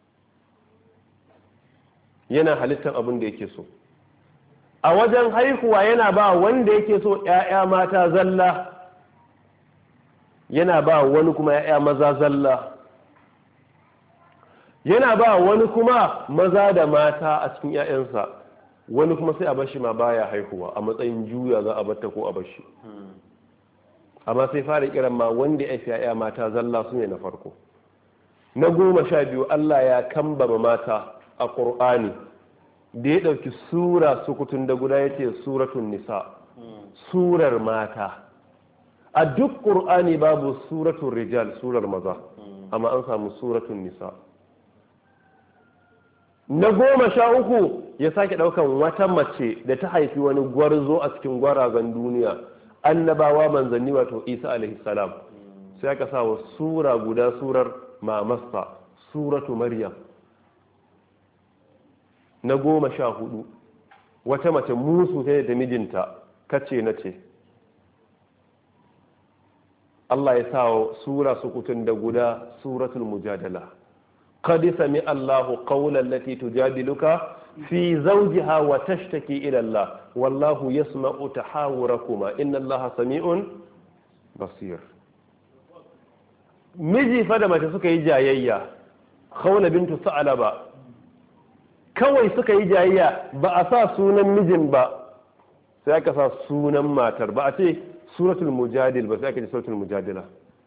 yana halittar abin da yake so a wajen haihuwa yana ba wanda yake so ‘ya'ya mata zalla yana ba wani kuma ‘ya'ya maza zalla yana ba wani kuma maza da mata a cikin ‘ya'yansa wani kuma sai a bashi ma baya haihuwa a matsayin juya za a batta ko a bashi amma sai fara kiran ma wanda ya fi ‘ya'ya mata zalla su ne na farko na goma sha biyu Allah ya kambama mata a ƙur'ani da ya ɗauki sura sukutun da guda ya ce suratun nisa surar mata a duk ƙur'ani babu suratun rijal surar maza amma an samu suratun nisa na goma sha uku ya sake ɗaukan wata mace da ta haifi wani gwarzo a cikin gwarazan duniya annabawa manzanni wato isa alaihi salam sai aka sa wa sura guda surar mamasta suratu maryam na goma sha hudu wata mace musu ta da mijinta kace na ce Allah ya sa sura sukutun da guda suratul mujadala qad sami Allahu qawlan lati tujadiluka fi zawjiha wa tashtaki ila Allah wallahu yasma'u tahawurakuma inna Allaha sami'un basir miji fa da mace suka yi jayayya khawla bintu sa'laba kawai suka yi jayayya ba a sa sunan mijin ba sai aka sa sunan matar ba a ce suratul mujadil ba sai aka ce suratul mujadila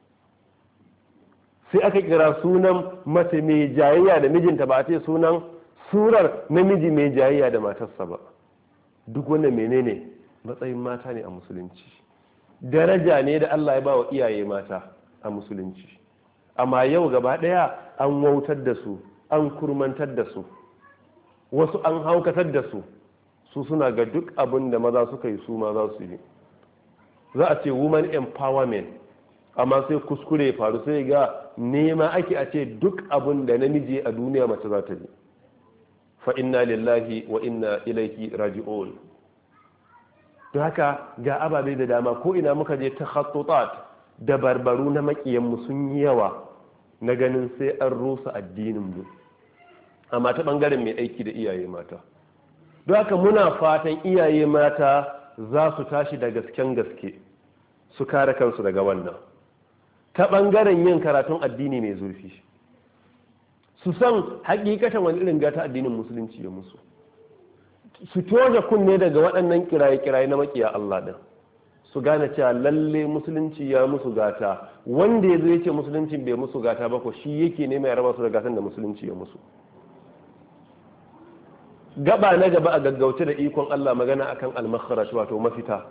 sai aka kira sunan mace mai jayayya da mijinta ba a ce sunan surar namiji mai jayayya da matarsa ba duk wannan menene matsayin mata ne a musulunci daraja ne da Allah ya ba wa iyaye mata a musulunci amma yau gaba daya an wautar da su an kurmantar da su wasu an haukatar da su su suna ga duk abin da maza suka yi su ma za su yi za a ce woman empowerment amma sai kuskure faru sai ga nema ake a ce duk abin da namiji a duniya mace za ta yi fa inna lillahi wa inna ilaihi raji'un to haka ga ababe da dama ko ina muka je ta khattutat da barbaru na makiyan mu sun yi yawa na ganin sai an rusa addinin mu amma ta bangaren mai aiki da iyaye mata don haka muna fatan iyaye mata za su tashi da gasken gaske su kare kansu daga wannan ta bangaren yin karatun addini mai zurfi su san hakikatan wani irin gata addinin musulunci ya musu su toje kunne daga waɗannan kiraye-kiraye na makiya Allah din su gane cewa lalle musulunci ya musu gata wanda ya zo ya ce musulunci bai musu gata ba ko shi yake ne mai raba su da gatan da musulunci ya musu gaba na gaba a gaggauce da ikon Allah magana akan al-makharaj wato mafita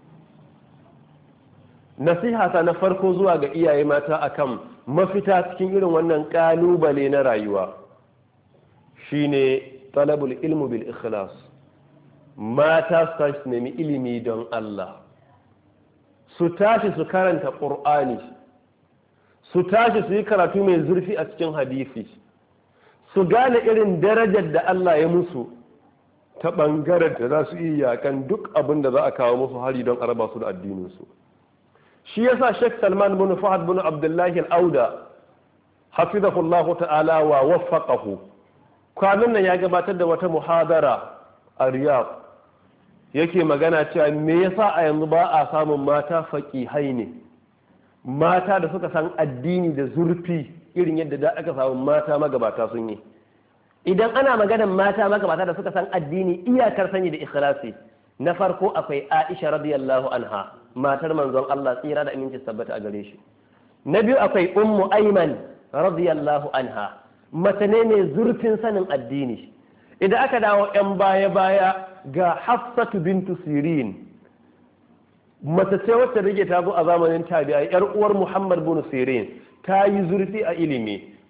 nasiha ta na farko zuwa ga iyaye mata akan mafita cikin irin wannan kalubale na rayuwa shine talabul ilmu bil ikhlas mata su nemi ilimi don Allah su tashi su karanta qur'ani su tashi su yi karatu mai zurfi a cikin hadisi su gane irin darajar da Allah ya musu ta ɓangaren da za su iya yakan duk abin da za a kawo musu hari don araba su da addininsu shi yasa Sheikh Salman bin Fahad bin Abdullahi al-Auda hafizahullah ta'ala wa waffaqahu kwanan nan ya gabatar da wata muhadara a Riyadh yake magana cewa me yasa a yanzu ba a samun mata faqihai ne mata da suka san addini da zurfi irin yadda da aka samu mata magabata sun yi idan ana maganar mata magabata da suka san addini iyakar sani da ikhlasi na farko akwai Aisha radiyallahu anha matar manzon Allah tsira da aminci tabbata a gare shi na biyu akwai Ummu Ayman radiyallahu anha mace ne mai zurfin sanin addini idan aka dawo yan baya baya ga Hafsatu bintu Sirin mace ce wacce rike ta zo a zamanin tabi'ai yar uwar Muhammad bin Sirin ta yi zurfi a ilimi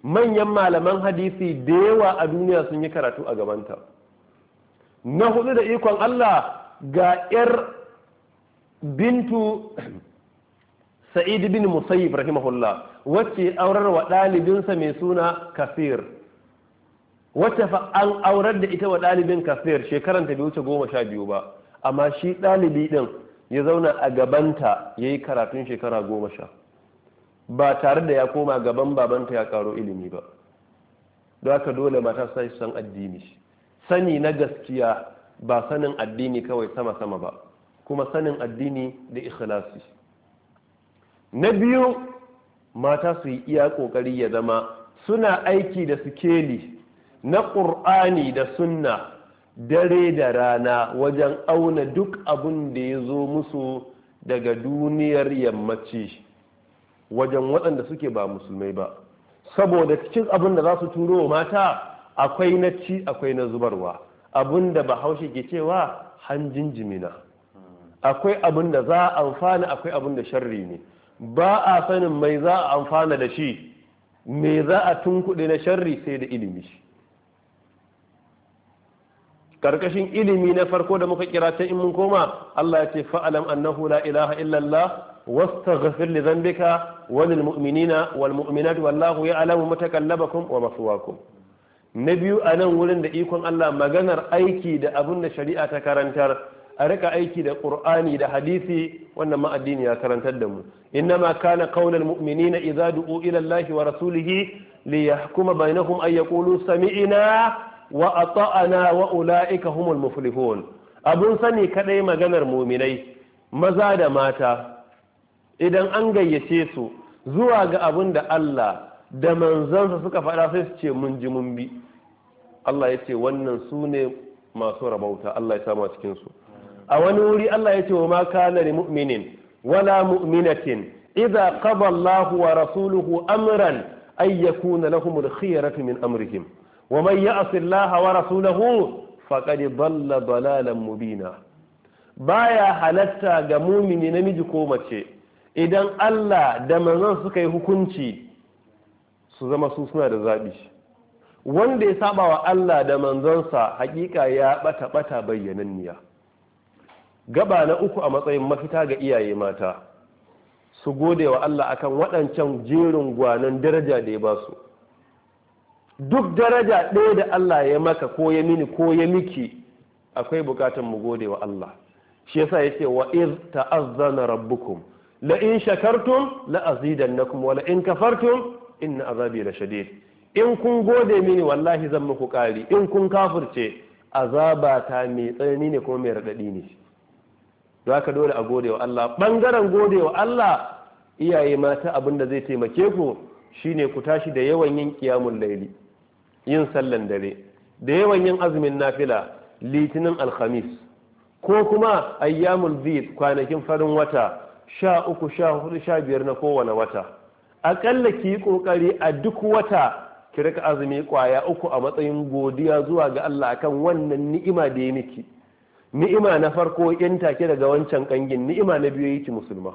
manyan malaman hadisi da yawa a duniya sun yi karatu a gabanta. Na hudu da ikon Allah ga 'yar bintu Sa'id bin Musayyib rahimahullah wacce aurar wa ɗalibinsa mai suna Kafir, wacce fa an aurar da ita wa ɗalibin Kafir shekaran ta bai wuce goma sha biyu ba, amma shi ɗalibi ɗin ya zauna a gabanta ya yi karatun shekara goma sha ba tare da ya koma gaban babanta ya karo ilimi ba. Don haka dole mata sai san addini, sani na gaskiya, ba sanin addini kawai sama-sama ba, kuma sanin addini da ikhlasi. Na biyu, mata su yi iya ƙoƙari ya zama suna aiki da sikeli na ƙur'ani da sunna dare da rana wajen auna duk abin da ya zo musu daga duniyar yammaci wajen waɗanda suke ba musulmai ba, saboda cikin abin da za su turo wa mata akwai na ci akwai na zubarwa, abin da bahaushe ke cewa hanjin jimina. Akwai abin da za a amfana, akwai abin da sharri ne, ba a sanin mai za a amfana da shi, me za a tunkuɗe na sharri sai da ilimi. Karkashin ilimi na farko da muka kira ta in mun koma, Allah ya ce fa'alam annahu la ilaha illallah wastaghfir li dhanbika wa lil mu'minina wal mu'minat wallahu ya'lamu mutakallabakum wa maswaakum. Na biyu a nan wurin da ikon Allah maganar aiki da abin da shari'a ta karantar, a rika aiki da Qur'ani da hadisi, wannan ma addini ya karantar da mu. Innama kana qaulal mu'minina idza du'u ila Allah wa rasulihi li yahkuma bainahum ay yaqulu sami'na wa ata'ana wa ulaika humul muflihun. Abun sani kadai maganar mu'minai maza da mata idan an gayyace su zuwa ga abin da Allah da manzansa suka faɗa sai su ce mun ji mun bi. Allah ya ce wannan su ne masu rabauta, Allah ya samu cikin su. A wani wuri Allah ya ce wa ma kana li mu'minin wala mu'minatin idza qada Allahu wa rasuluhu amran ay yakuna lahumul khiyaratu min amrihim wa man ya'si Allah wa rasulahu faqad dhalla dhalalan mubina. Baya halatta ga mumini namiji ko mace idan Allah da manzon suka yi hukunci su zama su suna da zabi. Wanda ya saba wa Allah da manzonsa hakika ya bata bata bayyananniya. Gaba na uku a matsayin mafita ga iyaye mata, su gode wa Allah akan waɗancan jerin gwanon daraja da ya ba su. Duk daraja ɗaya da Allah ya maka ko ya mini ko ya miki, akwai bukatan mu gode wa Allah. Shi yasa yace wa iz ta'azzana rabbukum la in shakartum la azidannakum wa la in kafartum inna azabi la shadid. In kun gode mini wallahi zan muku ƙari, in kun kafirce azabata mai tsanani ne kuma mai raɗaɗi ne. Za ka dole a gode wa Allah. Ɓangaren gode wa Allah, iyaye mata abin da zai taimake ku shine ku tashi da yawan yin kiyamun laili, yin sallan dare, da yawan yin azumin nafila litinin alhamis, ko kuma ayyamul bid kwanakin farin wata sha uku sha hudu sha biyar na kowane wata. Aƙalla ki yi ƙoƙari a duk wata ki rika azumi ƙwaya uku a matsayin godiya zuwa ga Allah akan wannan ni'ima da ya miki. Ni'ima na farko in take daga wancan kangin, ni'ima na biyu yake musulma.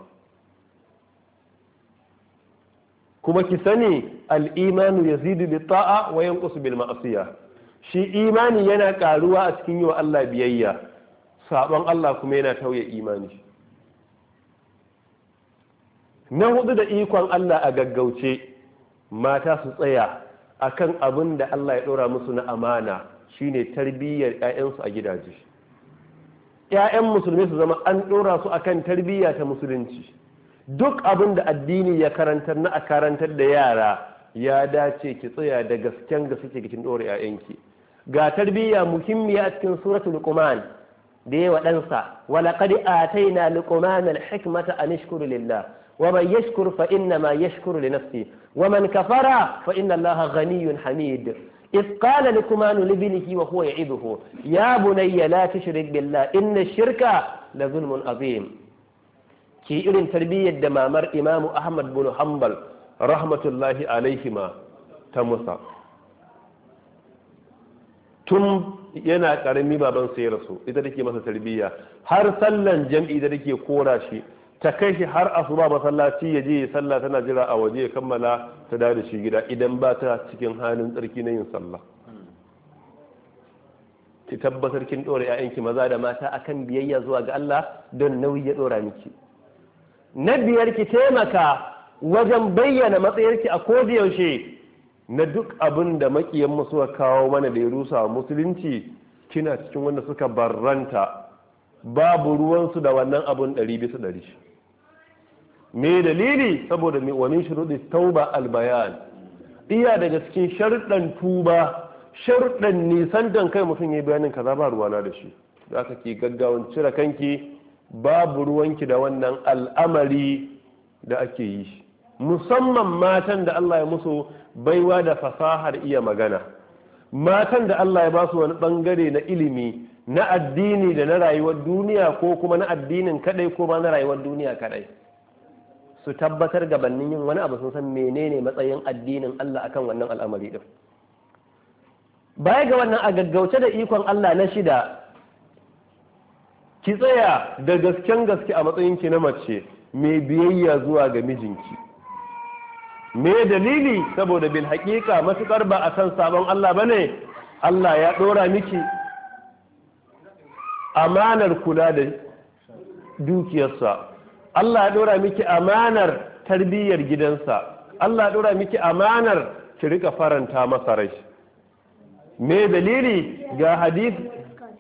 Kuma ki sani al-imanu yazidu bi ta'a wa yanqusu bil ma'siyah. Shi imani yana karuwa a cikin yiwa Allah biyayya, sabon Allah kuma yana tauye imani. Na hudu da ikon Allah a gaggauce, mata su tsaya akan abin da Allah ya dora musu na amana, shine tarbiyyar ƴaƴansu a gidaje. ‘Ya'yan musulmi su zama an ɗora su akan tarbiyya ta musulunci. Duk abin da addini ya karantar na a karantar da yara ya dace ki tsaya da gasken ga suke cikin ɗora ‘ya'yanki. Ga tarbiyya muhimmiya a cikin suratul Luqman da yawa ɗansa, walaƙad ataina luqman al-hikmata an yashkuru lillah wa man yashkur fa inna ma yashkuru li nafsi wa man kafara fa inna allaha ghaniyyun hamid. إذ قال لقمان لابنه وهو يعظه يا بني لا تشرك بالله إن الشرك لظلم عظيم. كي إرن تربية دمامر إمام أحمد بن حنبل رحمة الله عليهما تمسا tun yana karami baban sai rasu ita take masa tarbiyya har sallan jam'i da take kora shi ta kai shi har asuba masallaci ya je ya sallah tana jira a waje ya kammala ta dawo da shi gida idan ba ta cikin halin tsarki na yin sallah. ki tabbatar kin dora ƴaƴanki maza da mata akan biyayya zuwa ga Allah don nauyi ya dora miki. Na biyar ki taimaka wajen bayyana matsayarki a koda yaushe na duk abin da makiyan mu suka kawo mana da ya rusa musulunci, kina cikin wanda suka barranta babu ruwansu da wannan abun ɗari bisa ɗari. Me dalili? saboda wa min shuruɗi tauba albayan, iya daga cikin sharuɗan tuba, sharuɗan nisantan kai mutum ya bayanin kaza ba ruwana da shi, za ka ki gaggawan cire kanki, babu ruwanki da wannan al'amari da ake yi, musamman matan da Allah ya musu baiwa da fasahar iya magana, matan da Allah ya ba su wani bangare na ilimi na addini da na rayuwar duniya, ko kuma na addinin kadai ko ma na rayuwar duniya kadai, su tabbatar gabanin yin wani abu sun san menene matsayin addinin Allah akan wannan al'amari din. Baya ga wannan, a gaggauce da ikon Allah na shida, ki tsaya da gasken gaske a matsayinki na mace mai biyayya zuwa ga mijinki. Me dalili? saboda bil haƙiƙa matukar ba a san sabon Allah bane, Allah ya ɗora miki amanar kula da dukiyarsa, Allah ya ɗora miki amanar tarbiyyar gidansa, Allah ya ɗora miki amanar ki rika faranta masa rai. Me dalili? ga hadisi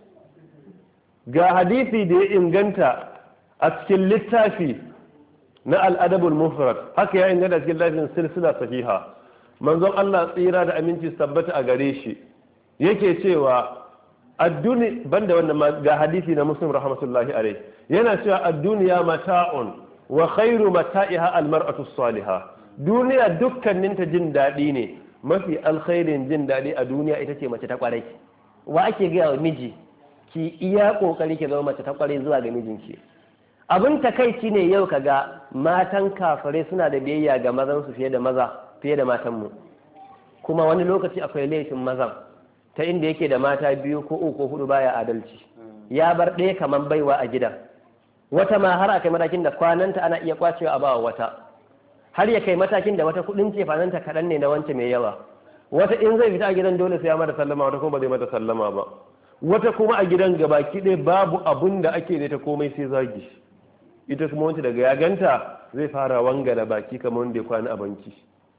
ga hadisi da ya inganta a cikin littafi na al'adabul mufrad, haka ya inganta cikin lafiyar silsila sahiha, manzon Allah tsira da aminci tabbata a gare shi yake cewa adduni, banda wannan ga hadisi na muslim rahmatullahi alaihi, yana cewa ad-dunya mata'un wa khairu mata'iha al-mar'atu as-salihah, duniya dukkaninta jin daɗi ne, mafi alkhairin jin daɗi a duniya ita ce mace ta kwarai. Wa ake gaya wa miji ki iya kokari ki zama mace ta kwarai zuwa ga mijinki. Abin takaici ne yau kaga matan kafare suna da biyayya ga mazan su fiye da maza fiye da matan mu, kuma wani lokaci akwai laifin mazan ta inda yake da mata biyu ko uku ko hudu baya adalci, ya bar ɗaya kaman baiwa a gidan, wata ma har akai matakin da kwananta ana iya kwacewa a bawa wata, har ya kai matakin da wata kudin cefananta kaɗan ne na wance mai yawa, wata in zai fita a gidan dole sai ya mata sallama, wata kuma ba zai mata sallama ba, wata kuma a gidan gabaki ɗaya babu abun da ake da ta komai sai zagi, ita kuma wance daga ya ganta zai fara wanga da baki kamar wanda ya kwana a banki.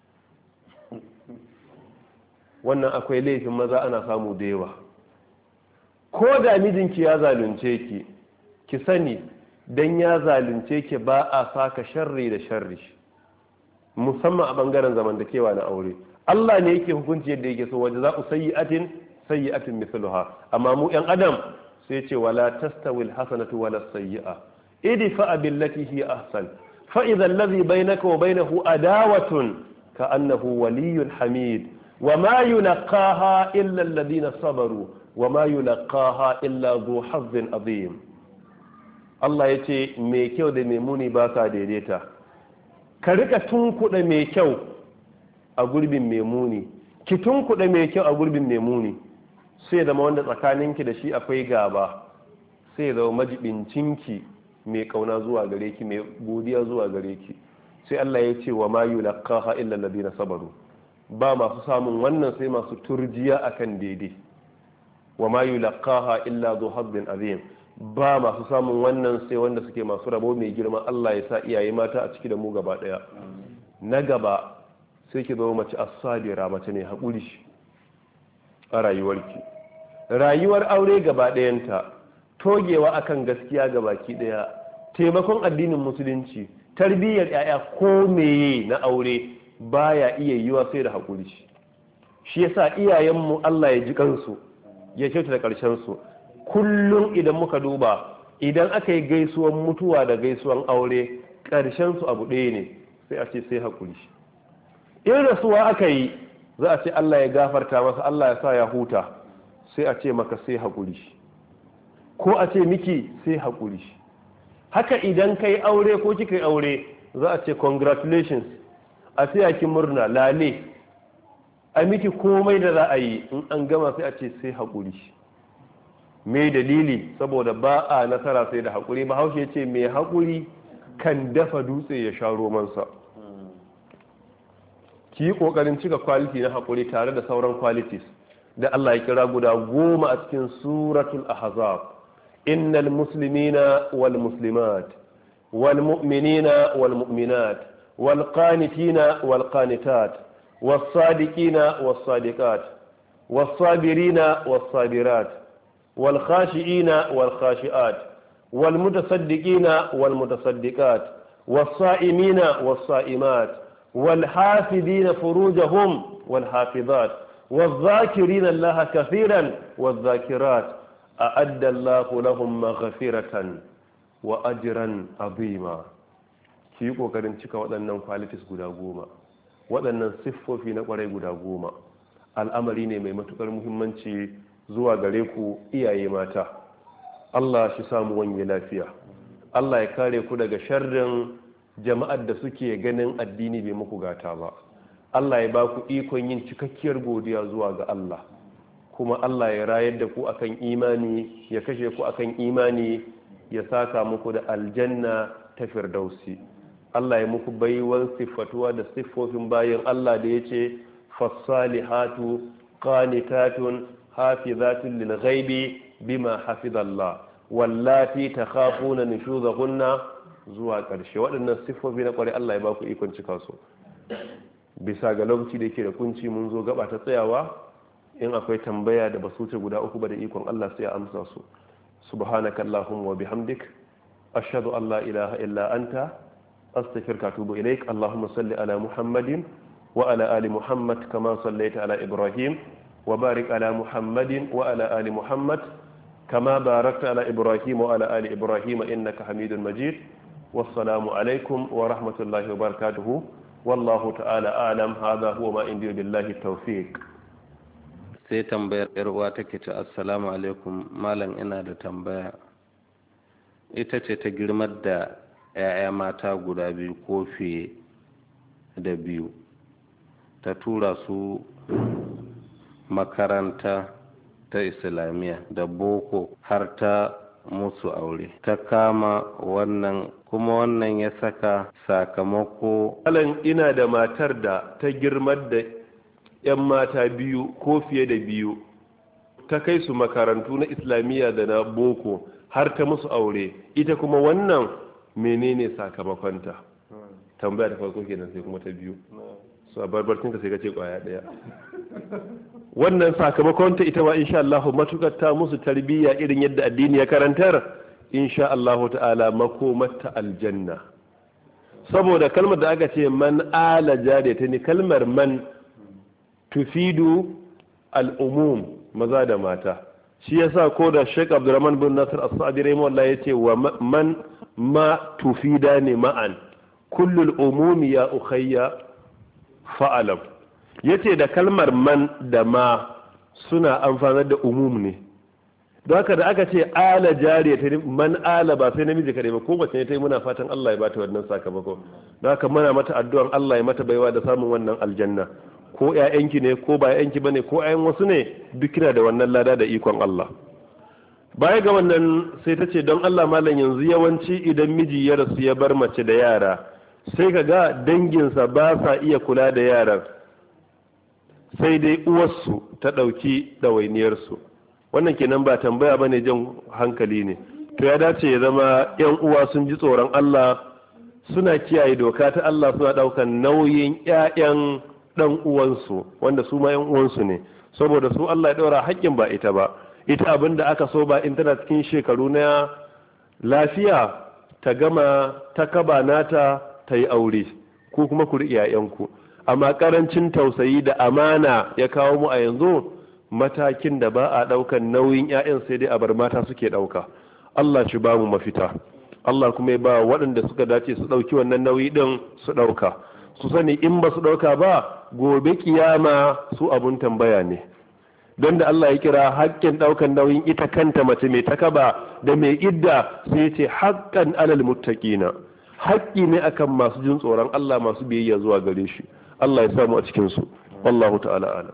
Wannan akwai laifin maza ana samu da yawa. Ko da mijinki ya zalunce ki, ki sani dan ya zalunce ki ba a saka sharri da sharri, musamman a bangaren zamantakewa na aure. Allah ne yake hukunci yadda yake so, waje za ku sayyi'atin sayyi'atin mithluha, amma mu yan adam sai ce wala tastawil hasanatu wala sayyi'a idfa billati hi ahsan fa idha alladhi bainaka wa bainahu adawatun ka annahu waliyyun hamid wa ma yulqaha illa alladhina sabaru wa ma yulqaha illa dhu hazzin azim. Allah yace mai kyau da mai muni ba sa daidaita, ka rika tunkuɗa mai kyau a gurbin mai muni, ki tunkuɗa mai kyau a gurbin mai muni, sai zama wanda tsakaninki da shi akwai gaba, sai zama majibincinki mai kauna zuwa gare ki, mai godiya zuwa gare ki. Sai Allah ya ce wa ma yulqaha illa alladhina sabaru, ba masu samun wannan sai masu turjiya akan daidai. Wa ma yulqaha illa dhu hazzin azim, ba masu samun wannan sai wanda suke masu rabo mai girma. Allah ya sa iyaye mata a ciki da mu gaba daya. Na gaba sai ki zama mace as-sabira, mace ne haƙuri a rayuwarki, rayuwar aure gaba ɗayanta, togewa akan gaskiya gabaki ɗaya, taimakon addinin musulunci, tarbiyyar ƴaƴa ko meye na aure baya iya yiwa sai da haƙuri. Shi yasa iyayenmu Allah ya ji kansu, ya kyauta da ƙarshen su. Kullum idan muka duba, idan aka yi gaisuwan mutuwa da gaisuwan aure, ƙarshen su abu ɗaya ne, sai a ce sai haƙuri. In rasuwa aka yi, za a ce Allah ya gafarta masa, Allah ya sa ya huta, sai a ce maka sai haƙuri, ko a ce miki sai haƙuri. Haka idan kai aure ko kika yi aure, za a ce congratulations, a sai ki murna lale, a miki komai da za a yi, in an gama sai a ce sai haƙuri. Me dalili? Saboda ba a nasara sai da haƙuri. Bahaushe ce mai haƙuri kan dafa dutse ya sha romansa. ki yi ƙoƙarin cika quality na haƙuri tare da sauran qualities da Allah ya kira guda goma a cikin suratul ahzab. innal muslimina wal muslimat wal mu'minina wal mu'minat wal qanitina wal qanitat was sadiqina was sadiqat was sabirina was sabirat wal khashiina wal khashiat wal mutasaddiqina wal mutasaddiqat was sa'imina was sa'imat wal hafidina furujahum wal hafizat والذاكرين الله كثيرا والذاكرات أعد الله لهم مغفرة وأجرا عظيما ki yi ƙoƙarin cika waɗannan qualities guda goma, waɗannan siffofi na ƙwarai guda goma. Al'amari ne mai matuƙar muhimmanci zuwa gare ku iyaye mata. Allah shi samu wanye lafiya, Allah ya kare ku daga sharrin jama'ar da suke ganin addini bai muku gata ba. Allah ya ba ku ikon yin cikakkiyar godiya zuwa ga Allah, kuma Allah ya rayar da ku akan imani, ya kashe ku akan imani, ya saka muku da aljanna ta firdausi. Allah ya muku baiwan siffatuwa da siffofin bayan Allah da ya ce fassalihatu qanitatun hafizatun lil ghaibi bima hafizallah wallati takhafuna nushuzahunna zuwa ƙarshe. waɗannan siffofi na ƙwarai Allah ya ba ku ikon cika su. Bisa ga lokaci da yake da kunci mun zo gaba ta tsayawa, in akwai tambaya da basu wuce guda uku ba da ikon Allah sai ya amsa su. subhanaka allahumma wa bihamdik ashhadu an la ilaha illa anta astaghfiruka wa atubu ilaik. Allahumma salli ala muhammadin wa ala ali muhammad kama sallaita ala ibrahim wa barik ala muhammadin wa ala ali muhammad kama barakta ala ibrahim wa ala ali ibrahim innaka hamidun majid. wassalamu alaikum wa rahmatullahi wa barakatuhu. wallahu ta'ala alam. hadha huwa ma indi billahi tawfiq. sai tambayar yar uwa take ta assalamu alaikum malam, ina da tambaya. ita ce ta girmar da 'ya'ya mata guda biyu ko fiye da biyu, ta tura su makaranta ta islamiyya da boko har ta musu aure, ta kama wannan kuma wannan ya saka sakamako. Alan ina da matar da ta girmar da 'yan mata biyu ko fiye da biyu, ta kai su makarantu na islamiyya da na boko har ta musu aure, ita kuma wannan menene sakamakonta? tambaya ta farko kenan, sai kuma ta biyu. so a barbarcin ka sai ka ce kwaya daya. wannan sakamakonta ita ma insha Allah matukar ta musu tarbiyya irin yadda addini ya karantar, insha Allah ta'ala makomarta aljanna. saboda kalmar da aka ce man ala jariyata ne, kalmar man tufidu al'umum, maza da mata. shi yasa ko da Sheikh Abdurrahman bin Nasir As-Sa'di rahimahullah yace wa man ma tufida ne ma'an kullul umumi ya ukhayya fa'alam. yace da kalmar man da ma suna amfanar da umum ne. don haka da aka ce ala jariya ta man ala ba sai namiji kare ba, ko mace ne ta yi, muna fatan Allah ya bata wannan sakamako. don haka muna mata addu'an Allah ya mata baiwa da samun wannan aljanna, ko ƴaƴanki ne ko ba ƴaƴanki bane ko ƴaƴan wasu ne, duk kina da wannan lada da ikon Allah. baya ga wannan sai ta ce don Allah malam, yanzu yawanci idan miji ya rasu ya bar mace da yara, sai ka ga danginsa ba sa iya kula da yaran, sai dai uwarsu ta ɗauki ɗawainiyarsu. wannan kenan ba tambaya ba ne, jan hankali ne. to ya dace ya zama yan uwa sun ji tsoron Allah, suna kiyaye doka ta Allah, suna ɗaukan nauyin ƴaƴan ɗan uwansu wanda su ma yan uwansu ne, saboda su Allah ya ɗaura haƙƙin ba ita ba. ita abin da aka so ba in tana cikin shekaru na lafiya ta gama ta kaba nata ta yi aure, ko kuma ku riƙe ƴaƴanku. amma ƙarancin tausayi da amana ya kawo mu a yanzu matakin da ba a ɗaukan nauyin ƴaƴan, sai dai a bar mata suke ɗauka. Allah shi ba mu mafita, Allah kuma ya ba waɗanda suka dace su ɗauki wannan nauyi ɗin su ɗauka. su sani in ba su ɗauka ba gobe kiyama su abun tambaya ne. don da Allah ya kira haƙƙin ɗaukan nauyin ita kanta mace mai takaba da mai idda, sai ya ce haƙƙan alal muttaqina, haƙƙi ne akan masu jin tsoron Allah, masu biyayya zuwa gare shi. Allah ya samu a cikin su. wallahu ta'ala alam.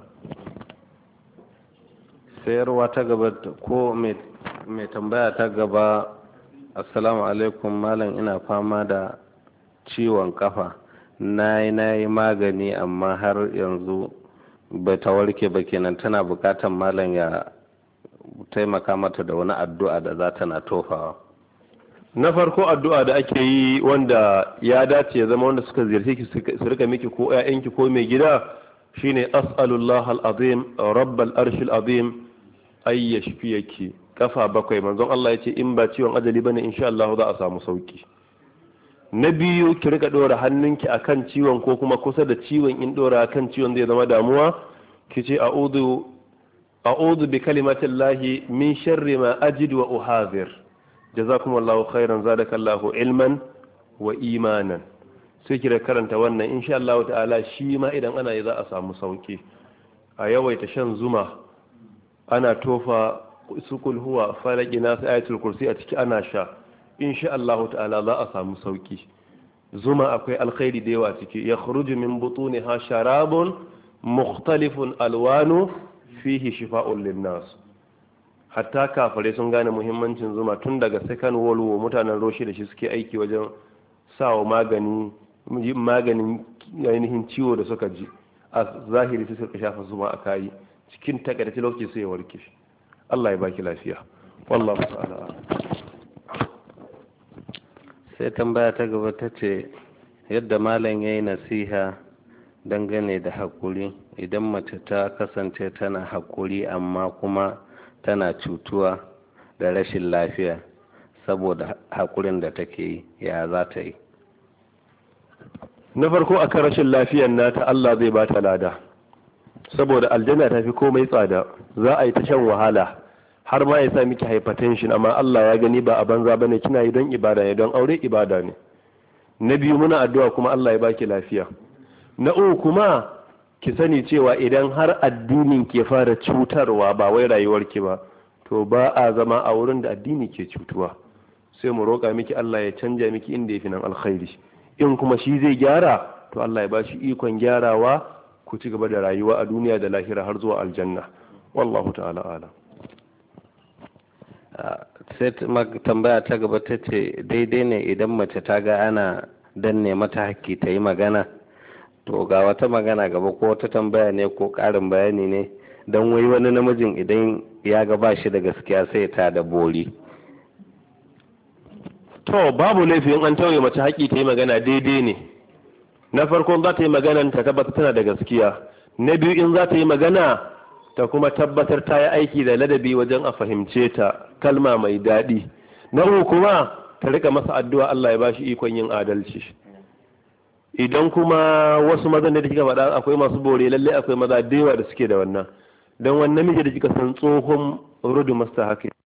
sayarwa ta gaba ko mai tambaya ta gaba assalamu alaikum malam, ina fama da ciwon kafa, na yi na yi magani amma har yanzu bai ta warke ba, kenan tana bukatan malam ya taimaka mata da wani addu'a da za ta na tofawa. Na farko addu'a da ake yi wanda ya dace ya zama wanda suka ziyarce ki su rika miki ko ƴaƴanki ko mai gida shine as'alullah al-azim rabbal arshil azim ay yashfiyaki kafa bakwai. Manzon Allah ya ce in ba ciwon ajali bane insha Allah za a samu sauki. Na biyu ki rika dora hannunki akan ciwon ko kuma kusa da ciwon, in dora akan ciwon zai zama damuwa, ki ce a'udhu a'udhu bi kalimatillahi min sharri ma ajidu wa uhadhir. Jazakumullahu khairan, zadakallahu ilman wa imanan. sai ki karanta wannan insha Allah ta'ala, shi ma idan ana yi za a samu sauki. A yawaita shan zuma, ana tofa sukul huwa falaki nasu ayatul kursi a ciki ana sha, insha Allah ta'ala za a samu sauki. Zuma akwai alkhairi da yawa ciki, ya khuruju min butuniha sharabun mukhtalifun alwanu fihi shifa'un linnas. Hatta kafare sun gane muhimmancin zuma tun daga second world war, mutanen roshi da shi suke aiki wajen sawa magani maganin ainihin ciwo da suka ji a zahiri su suka shafa zuma a kayi, cikin takaice lokaci sai ya warke. Allah ya baki lafiya, wallahu ta'ala. Sai tambaya ta gaba ta ce yadda malam yayi nasiha dangane da hakuri, idan mace ta kasance tana hakuri amma kuma tana cutuwa da rashin lafiya saboda hakurin da take yi, ya za ta yi? Na farko akan rashin lafiyar nata Allah zai bata lada, saboda aljanna ta fi komai tsada, za a yi ta shan wahala har ma ya sa miki hypertension, amma Allah ya gani ba a banza bane, kina yi don ibada ne, don aure ibada ne. Na biyu muna addu'a kuma Allah ya baki lafiya. Na uku kuma ki sani cewa idan har addinin ke fara cutarwa ba wai rayuwarki ba, to ba a zama a wurin da addini ke cutuwa. Sai mu roƙa miki Allah ya canja miki inda yafi nan alkhairi. In kuma shi zai gyara, to Allah ya bashi ikon gyarawa, ku ci gaba da rayuwa a duniya da lahira har zuwa aljanna. Wallahu ta'ala alam. Sai tambaya ta gaba ta ce daidai ne idan mace ta ga ana danne mata haƙƙi ta yi magana? To ga wata magana gaba, ko wata tambaya ne ko ƙarin bayani ne, don wai wani namijin idan ya ga ba shi da gaskiya sai ta da bori. To babu laifin an tauye mace haƙƙi ta yi magana, daidai ne. Na farkon za ta yi magana ta tabbata tana da gaskiya. Na biyu in za ta yi magana ta kuma tabbatar ta yi aiki da ladabi wajen a fahimce ta, kalma mai daɗi. Na uku kuma ta rika masa addu'a Allah ya bashi ikon yin adalci. Idan kuma wasu mazan da kika faɗa akwai masu bore, lalle akwai maza da yawa da suke da wannan. Don wannan miji da kika san tsohon rudu masta haka